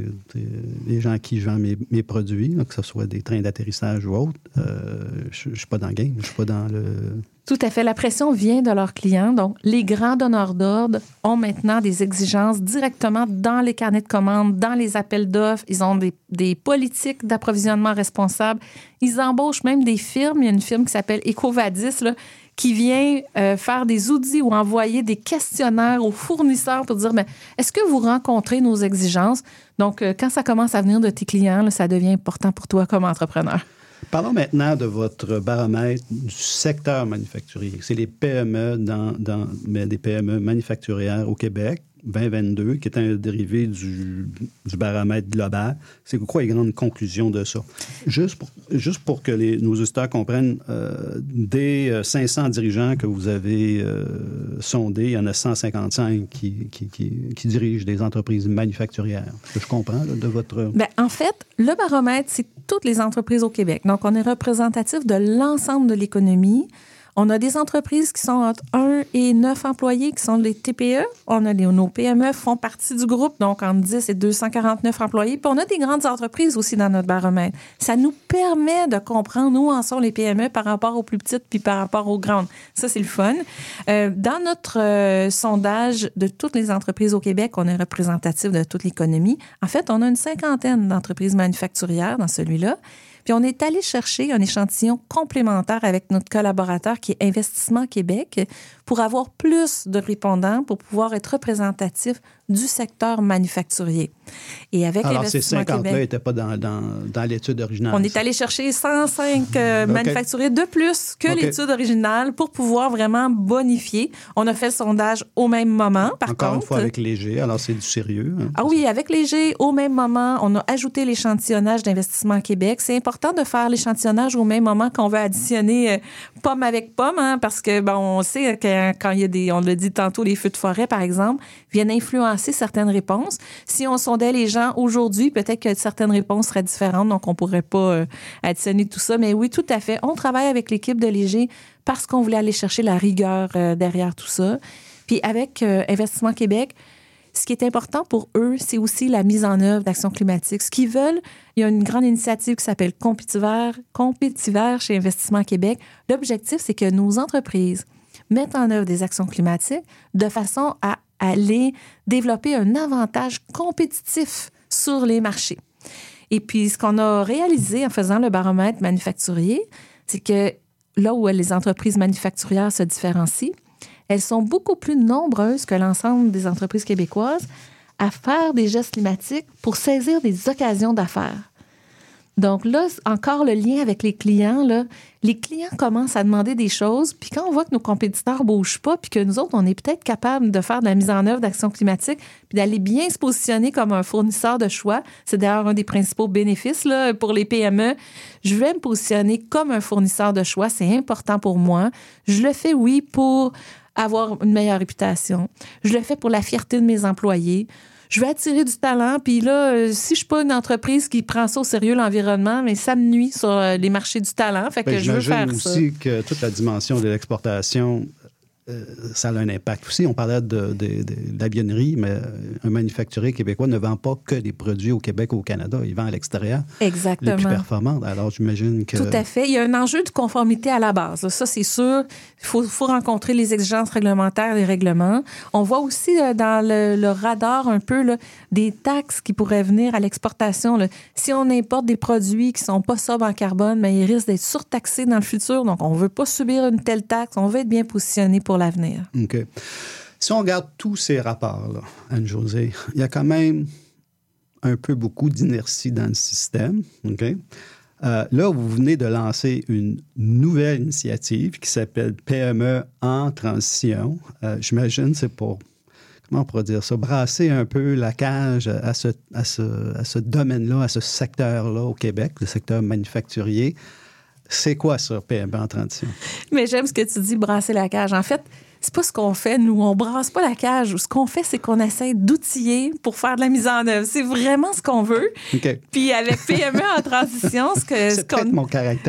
des gens à qui je vends mes produits, là, que ce soit des trains d'atterrissage ou autres, je ne suis pas dans le game, je ne suis pas dans le... Tout à fait. La pression vient de leurs clients. Donc, les grands donneurs d'ordre ont maintenant des exigences directement dans les carnets de commandes, dans les appels d'offres. Ils ont des politiques d'approvisionnement responsables. Ils embauchent même des firmes. Il y a une firme qui s'appelle EcoVadis, là, qui vient faire des audits ou envoyer des questionnaires aux fournisseurs pour dire, mais est-ce que vous rencontrez nos exigences? Donc, quand ça commence à venir de tes clients, là, ça devient important pour toi comme entrepreneur. Parlons maintenant de votre baromètre du secteur manufacturier. C'est les PME mais des PME manufacturières au Québec, 2022, qui est un dérivé du baromètre global. C'est quoi les grandes conclusions de ça? Juste pour que nos auditeurs comprennent, des 500 dirigeants que vous avez sondés, il y en a 155 qui dirigent des entreprises manufacturières. Est-ce que je comprends là, de votre... Bien, en fait, le baromètre, c'est toutes les entreprises au Québec. Donc, on est représentatif de l'ensemble de l'économie. On a des entreprises qui sont entre 1 et 9 employés, qui sont les TPE. On a nos PME font partie du groupe, donc entre 10 et 249 employés. Puis on a des grandes entreprises aussi dans notre baromètre. Ça nous permet de comprendre où en sont les PME par rapport aux plus petites puis par rapport aux grandes. Ça, c'est le fun. Dans notre sondage de toutes les entreprises au Québec, on est représentatif de toute l'économie. En fait, on a une 50aine d'entreprises manufacturières dans celui-là. Puis on est allé chercher un échantillon complémentaire avec notre collaborateur qui est Investissement Québec pour avoir plus de répondants pour pouvoir être représentatif du secteur manufacturier. Et avec alors, Investissement ces 50-là Québec, n'étaient pas dans l'étude originale. on est allé chercher 105 manufacturiers de plus que l'étude originale pour pouvoir vraiment bonifier. On a fait le sondage au même moment, Encore une fois avec Léger, alors c'est du sérieux. Hein, oui, avec Léger, au même moment, on a ajouté l'échantillonnage d'Investissement Québec. C'est important de faire l'échantillonnage au même moment qu'on veut additionner pomme avec pomme, hein, parce que on sait que quand il y a on l'a dit tantôt, les feux de forêt, par exemple, viennent influencer certaines réponses. Si on sondait les gens aujourd'hui, peut-être que certaines réponses seraient différentes, donc on ne pourrait pas additionner tout ça. Mais oui, tout à fait. On travaille avec l'équipe de Léger parce qu'on voulait aller chercher la rigueur derrière tout ça. Puis avec Investissement Québec, ce qui est important pour eux, c'est aussi la mise en œuvre d'actions climatiques. Ce qu'ils veulent, il y a une grande initiative qui s'appelle Compétiver chez Investissement Québec. L'objectif, c'est que nos entreprises mettent en œuvre des actions climatiques de façon à aller développer un avantage compétitif sur les marchés. Et puis, ce qu'on a réalisé en faisant le baromètre manufacturier, c'est que là où les entreprises manufacturières se différencient, elles sont beaucoup plus nombreuses que l'ensemble des entreprises québécoises à faire des gestes climatiques pour saisir des occasions d'affaires. Donc là, encore le lien avec les clients, là, les clients commencent à demander des choses, puis quand on voit que nos compétiteurs ne bougent pas, puis que nous autres, on est peut-être capable de faire de la mise en œuvre d'actions climatiques, puis d'aller bien se positionner comme un fournisseur de choix, c'est d'ailleurs un des principaux bénéfices là, pour les PME, je vais me positionner comme un fournisseur de choix, c'est important pour moi. Je le fais, oui, pour avoir une meilleure réputation. Je le fais pour la fierté de mes employés. Je vais attirer du talent, puis là, si je suis pas une entreprise qui prend ça au sérieux, l'environnement, mais ça me nuit sur les marchés du talent, fait que je veux faire ça. J'imagine aussi que toute la dimension de l'exportation, ça a un impact aussi. On parlait de l'avionnerie, mais un manufacturier québécois ne vend pas que des produits au Québec ou au Canada. Il vend à l'extérieur. Exactement. Les plus performantes. Alors, j'imagine que... Tout à fait. Il y a un enjeu de conformité à la base. Ça, c'est sûr. Il faut rencontrer les exigences réglementaires, les règlements. On voit aussi dans le radar un peu là, des taxes qui pourraient venir à l'exportation. Là. Si on importe des produits qui ne sont pas sobres en carbone, mais ils risquent d'être surtaxés dans le futur. Donc, on ne veut pas subir une telle taxe. On veut être bien positionné pour l'avenir. OK. Si on regarde tous ces rapports-là, Anne-Josée, il y a quand même un peu beaucoup d'inertie dans le système. OK? Là, vous venez de lancer une nouvelle initiative qui s'appelle PME en transition. J'imagine c'est pour, comment on pourrait dire ça, brasser un peu la cage à ce domaine-là, à ce secteur-là au Québec, le secteur manufacturier. C'est quoi ça, PME en transition? Mais j'aime ce que tu dis, brasser la cage. En fait, c'est pas ce qu'on fait, nous. On brasse pas la cage. Ce qu'on fait, c'est qu'on essaie d'outiller pour faire de la mise en œuvre. C'est vraiment ce qu'on veut. Okay. Puis avec PME en transition, c'est peut-être mon caractère.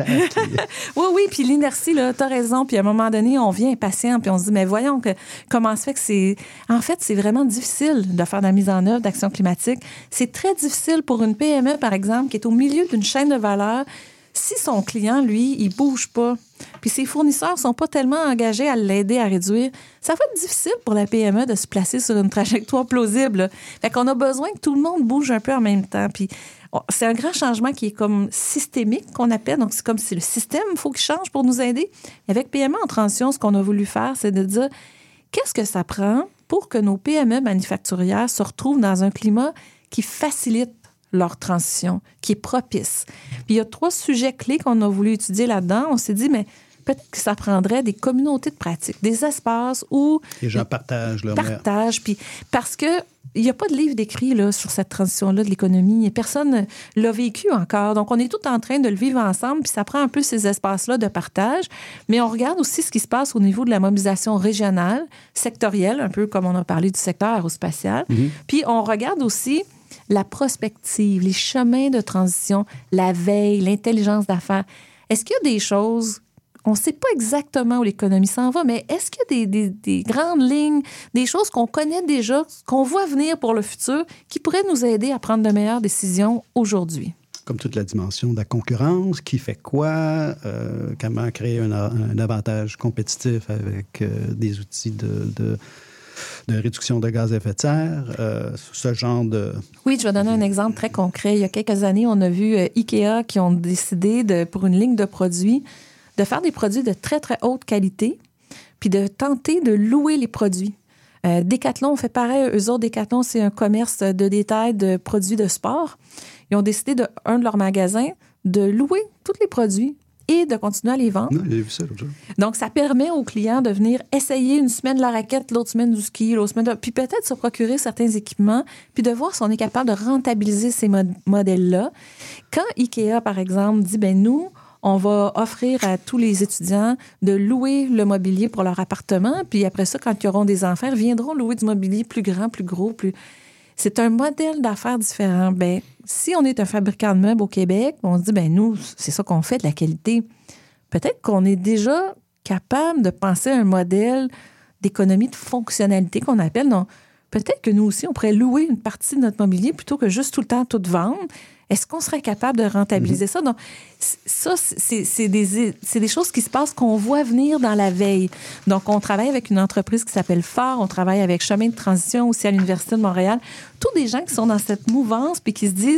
Oui, puis l'inertie, là, t'as raison. Puis à un moment donné, on vient impatient, puis on se dit, mais voyons, comment se fait que c'est... En fait, c'est vraiment difficile de faire de la mise en œuvre d'actions climatiques. C'est très difficile pour une PME, par exemple, qui est au milieu d'une chaîne de valeur. Si son client, lui, il bouge pas, puis ses fournisseurs ne sont pas tellement engagés à l'aider à réduire, ça va être difficile pour la PME de se placer sur une trajectoire plausible. Là. Fait qu'on a besoin que tout le monde bouge un peu en même temps. Puis c'est un grand changement qui est comme systémique, qu'on appelle. Donc, c'est comme si le système, il faut qu'il change pour nous aider. Avec PME en transition, ce qu'on a voulu faire, c'est de dire qu'est-ce que ça prend pour que nos PME manufacturières se retrouvent dans un climat qui facilite leur transition, qui est propice. Puis il y a 3 sujets clés qu'on a voulu étudier là-dedans. On s'est dit, mais peut-être que ça prendrait des communautés de pratique, des espaces où... Les gens partagent leur... Partagent, puis parce que il n'y a pas de livre d'écrit là, sur cette transition-là de l'économie. Et personne ne l'a vécu encore. Donc, on est tout en train de le vivre ensemble, puis ça prend un peu ces espaces-là de partage. Mais on regarde aussi ce qui se passe au niveau de la mobilisation régionale, sectorielle, un peu comme on a parlé du secteur aérospatial. Mm-hmm. Puis on regarde aussi la prospective, les chemins de transition, la veille, l'intelligence d'affaires. Est-ce qu'il y a des choses, on ne sait pas exactement où l'économie s'en va, mais est-ce qu'il y a des grandes lignes, des choses qu'on connaît déjà, qu'on voit venir pour le futur, qui pourraient nous aider à prendre de meilleures décisions aujourd'hui? Comme toute la dimension de la concurrence, qui fait quoi, comment créer un avantage compétitif avec des outils de réduction de gaz à effet de serre, ce genre de... Oui, je vais donner un exemple très concret. Il y a quelques années, on a vu IKEA qui ont décidé, pour une ligne de produits, de faire des produits de très, très haute qualité, puis de tenter de louer les produits. Decathlon, on fait pareil. Eux autres, Decathlon, c'est un commerce de détail de produits de sport. Ils ont décidé, un de leurs magasins, de louer tous les produits et de continuer à les vendre. Non, j'ai vu ça l'autre jour. Donc, ça permet aux clients de venir essayer une semaine la raquette, l'autre semaine du ski, l'autre semaine... Puis peut-être se procurer certains équipements, puis de voir si on est capable de rentabiliser ces modèles-là. Quand IKEA, par exemple, dit, nous, on va offrir à tous les étudiants de louer le mobilier pour leur appartement, puis après ça, quand ils auront des enfants, ils viendront louer du mobilier plus grand, plus gros, plus... C'est un modèle d'affaires différent. Si on est un fabricant de meubles au Québec, on se dit, nous, c'est ça qu'on fait, de la qualité. Peut-être qu'on est déjà capable de penser à un modèle d'économie de fonctionnalité qu'on appelle. Donc, peut-être que nous aussi, on pourrait louer une partie de notre mobilier plutôt que juste tout le temps tout vendre. Est-ce qu'on serait capable de rentabiliser ça? Donc, ça, c'est des choses qui se passent, qu'on voit venir dans la veille. Donc, on travaille avec une entreprise qui s'appelle Phare. On travaille avec Chemin de transition aussi à l'Université de Montréal. Tous des gens qui sont dans cette mouvance puis qui se disent,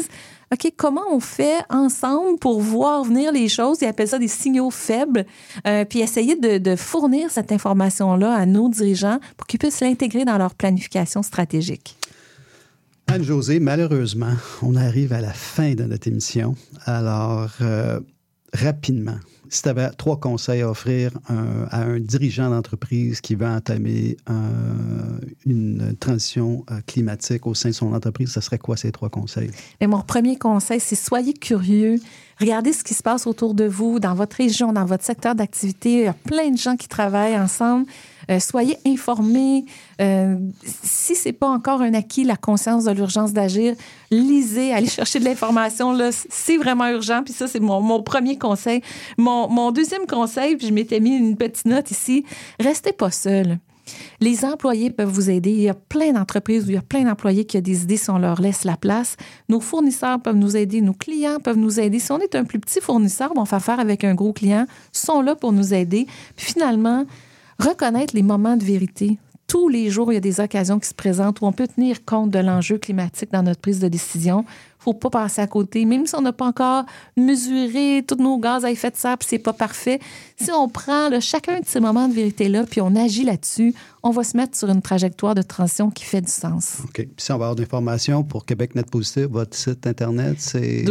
OK, comment on fait ensemble pour voir venir les choses? Ils appellent ça des signaux faibles. Puis essayer de fournir cette information-là à nos dirigeants pour qu'ils puissent l'intégrer dans leur planification stratégique. Anne-Josée, malheureusement, on arrive à la fin de notre émission. Alors, rapidement, si tu avais 3 conseils à offrir à un dirigeant d'entreprise qui veut entamer une transition climatique au sein de son entreprise, ce serait quoi ces 3 conseils? Et mon premier conseil, c'est soyez curieux. Regardez ce qui se passe autour de vous, dans votre région, dans votre secteur d'activité. Il y a plein de gens qui travaillent ensemble. Soyez informés. Si ce n'est pas encore un acquis, la conscience de l'urgence d'agir, lisez, allez chercher de l'information. Là, c'est vraiment urgent. Puis ça, c'est mon premier conseil. Mon deuxième conseil, puis je m'étais mis une petite note ici, restez pas seul. Les employés peuvent vous aider. Il y a plein d'entreprises où il y a plein d'employés qui ont des idées si on leur laisse la place. Nos fournisseurs peuvent nous aider. Nos clients peuvent nous aider. Si on est un plus petit fournisseur, on fait affaire avec un gros client, ils sont là pour nous aider. Puis finalement, reconnaître les moments de vérité. Tous les jours, il y a des occasions qui se présentent où on peut tenir compte de l'enjeu climatique dans notre prise de décision. Il ne faut pas passer à côté. Même si on n'a pas encore mesuré tous nos gaz à effet de serre puis c'est pas parfait, si on prend chacun de ces moments de vérité-là puis on agit là-dessus, on va se mettre sur une trajectoire de transition qui fait du sens. OK. Puis si on va avoir d'informations pour Québec Net Positif, votre site Internet, c'est...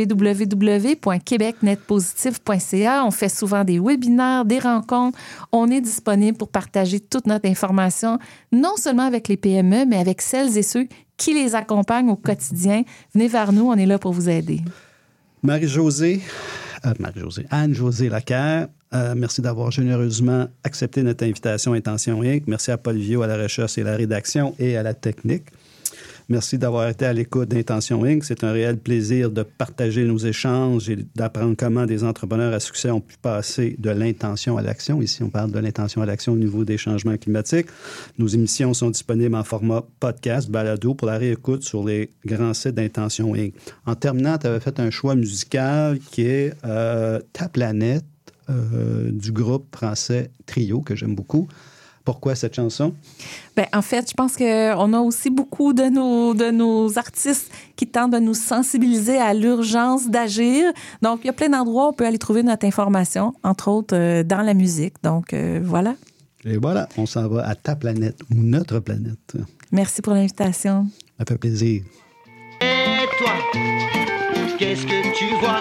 www.quebecnetpositif.ca. On fait souvent des webinaires, des rencontres. On est disponible pour partager toute notre information, non seulement avec les PME, mais avec celles et ceux qui les accompagnent au quotidien. Venez vers nous, on est là pour vous aider. Anne-Josée Lacaire, merci d'avoir généreusement accepté notre invitation Intention Inc. Merci à Paul Viau à la recherche et la rédaction et à la technique. Merci d'avoir été à l'écoute d'Intention Inc. C'est un réel plaisir de partager nos échanges et d'apprendre comment des entrepreneurs à succès ont pu passer de l'intention à l'action. Ici, on parle de l'intention à l'action au niveau des changements climatiques. Nos émissions sont disponibles en format podcast, balado, pour la réécoute sur les grands sites d'Intention Inc. En terminant, tu avais fait un choix musical qui est Ta planète du groupe français Trio, que j'aime beaucoup. Pourquoi cette chanson? Bien, en fait, je pense qu'on a aussi beaucoup de nos artistes qui tentent de nous sensibiliser à l'urgence d'agir. Donc, il y a plein d'endroits où on peut aller trouver notre information, entre autres dans la musique. Donc, voilà. Et voilà, on s'en va à Ta planète ou Notre planète. Merci pour l'invitation. Ça fait plaisir. Et toi, qu'est-ce que tu vois?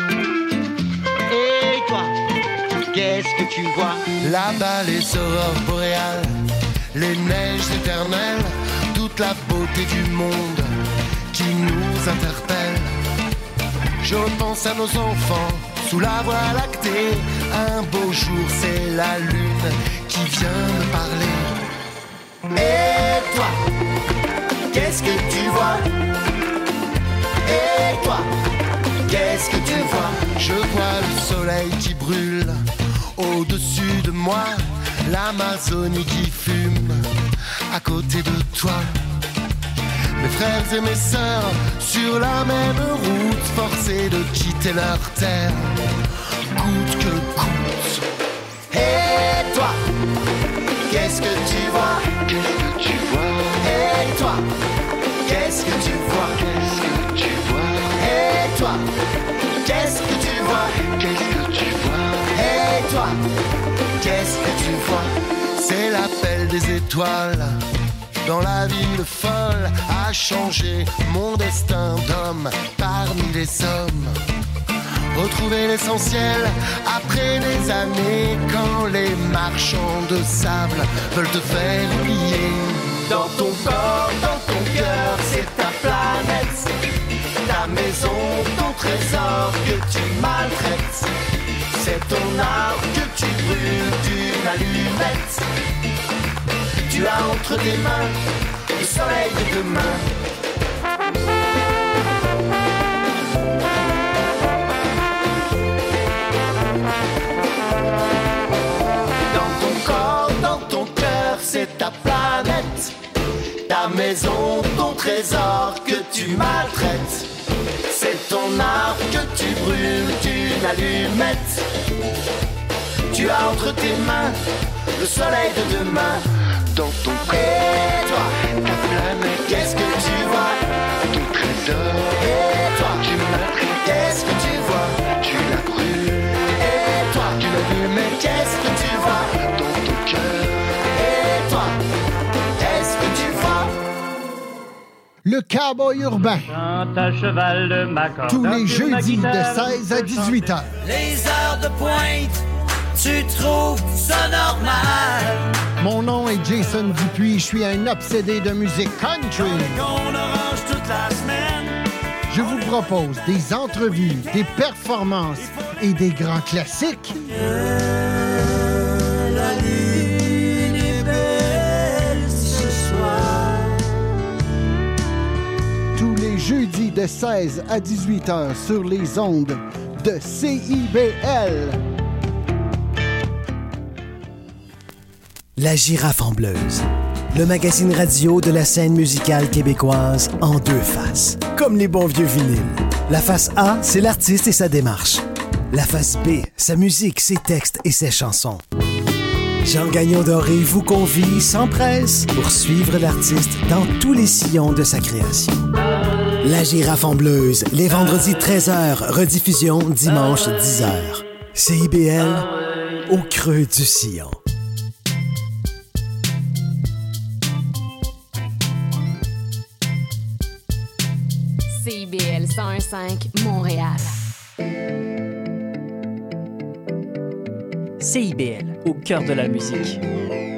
Et toi, qu'est-ce que tu vois? Là-bas, les aurores boréales, les neiges éternelles, toute la beauté du monde qui nous interpelle. Je repense à nos enfants sous la voie lactée. Un beau jour, c'est la lune qui vient me parler. Et toi, qu'est-ce que tu vois? Et toi, qu'est-ce que tu vois? Je vois le soleil qui brûle au-dessus de moi, l'Amazonie qui fume à côté de toi. Mes frères et mes sœurs sur la même route, forcés de quitter leur terre, coûte que coûte. Et toi, qu'est-ce que tu vois? Qu'est-ce que tu vois? Et toi, qu'est-ce que tu vois? Qu'est-ce que tu vois? Et toi, qu'est-ce que tu vois? Qu'est-ce que tu vois? Et toi, qu'est-ce que tu vois? C'est l'appel des étoiles dans la ville folle a changé mon destin d'homme parmi les hommes. Retrouver l'essentiel après des années quand les marchands de sable veulent te faire oublier. Dans ton corps, dans ton cœur, c'est ta planète, ta maison, ton trésor que tu maltraites. C'est ton art que tu brûles d'une allumette. Tu as entre tes mains le soleil de demain. Dans ton corps, dans ton cœur, c'est ta planète, ta maison, ton trésor que tu maltraites. C'est ton art que tu brûles d'une allumette. Tu as entre tes mains le soleil de demain. Dans ton corps, et toi, ta planète, qu'est-ce que tu vois? Ton trésor, et toi, tu le cowboy urbain. À cheval de ma corde, Tous les jeudis de 16 à 18 heures. Les heures de pointe, tu trouves ça normal? Mon nom est Jason Dupuis, je suis un obsédé de musique country. On orange toute la semaine. Je vous propose des entrevues, des performances et des grands classiques. La lune est belle ce soir. Tous les jeudis de 16 à 18 heures sur les ondes de CIBL. La Girafe en Bleuze, le magazine radio de la scène musicale québécoise en deux faces, comme les bons vieux vinyles. La face A, c'est l'artiste et sa démarche. La face B, sa musique, ses textes et ses chansons. Jean Gagnon Doré vous convie sans presse pour suivre l'artiste dans tous les sillons de sa création. La Girafe en Bleuze, les vendredis 13h, rediffusion dimanche 10h. CIBL, au creux du sillon. CIBL 101.5 Montréal. CIBL, au cœur de la musique.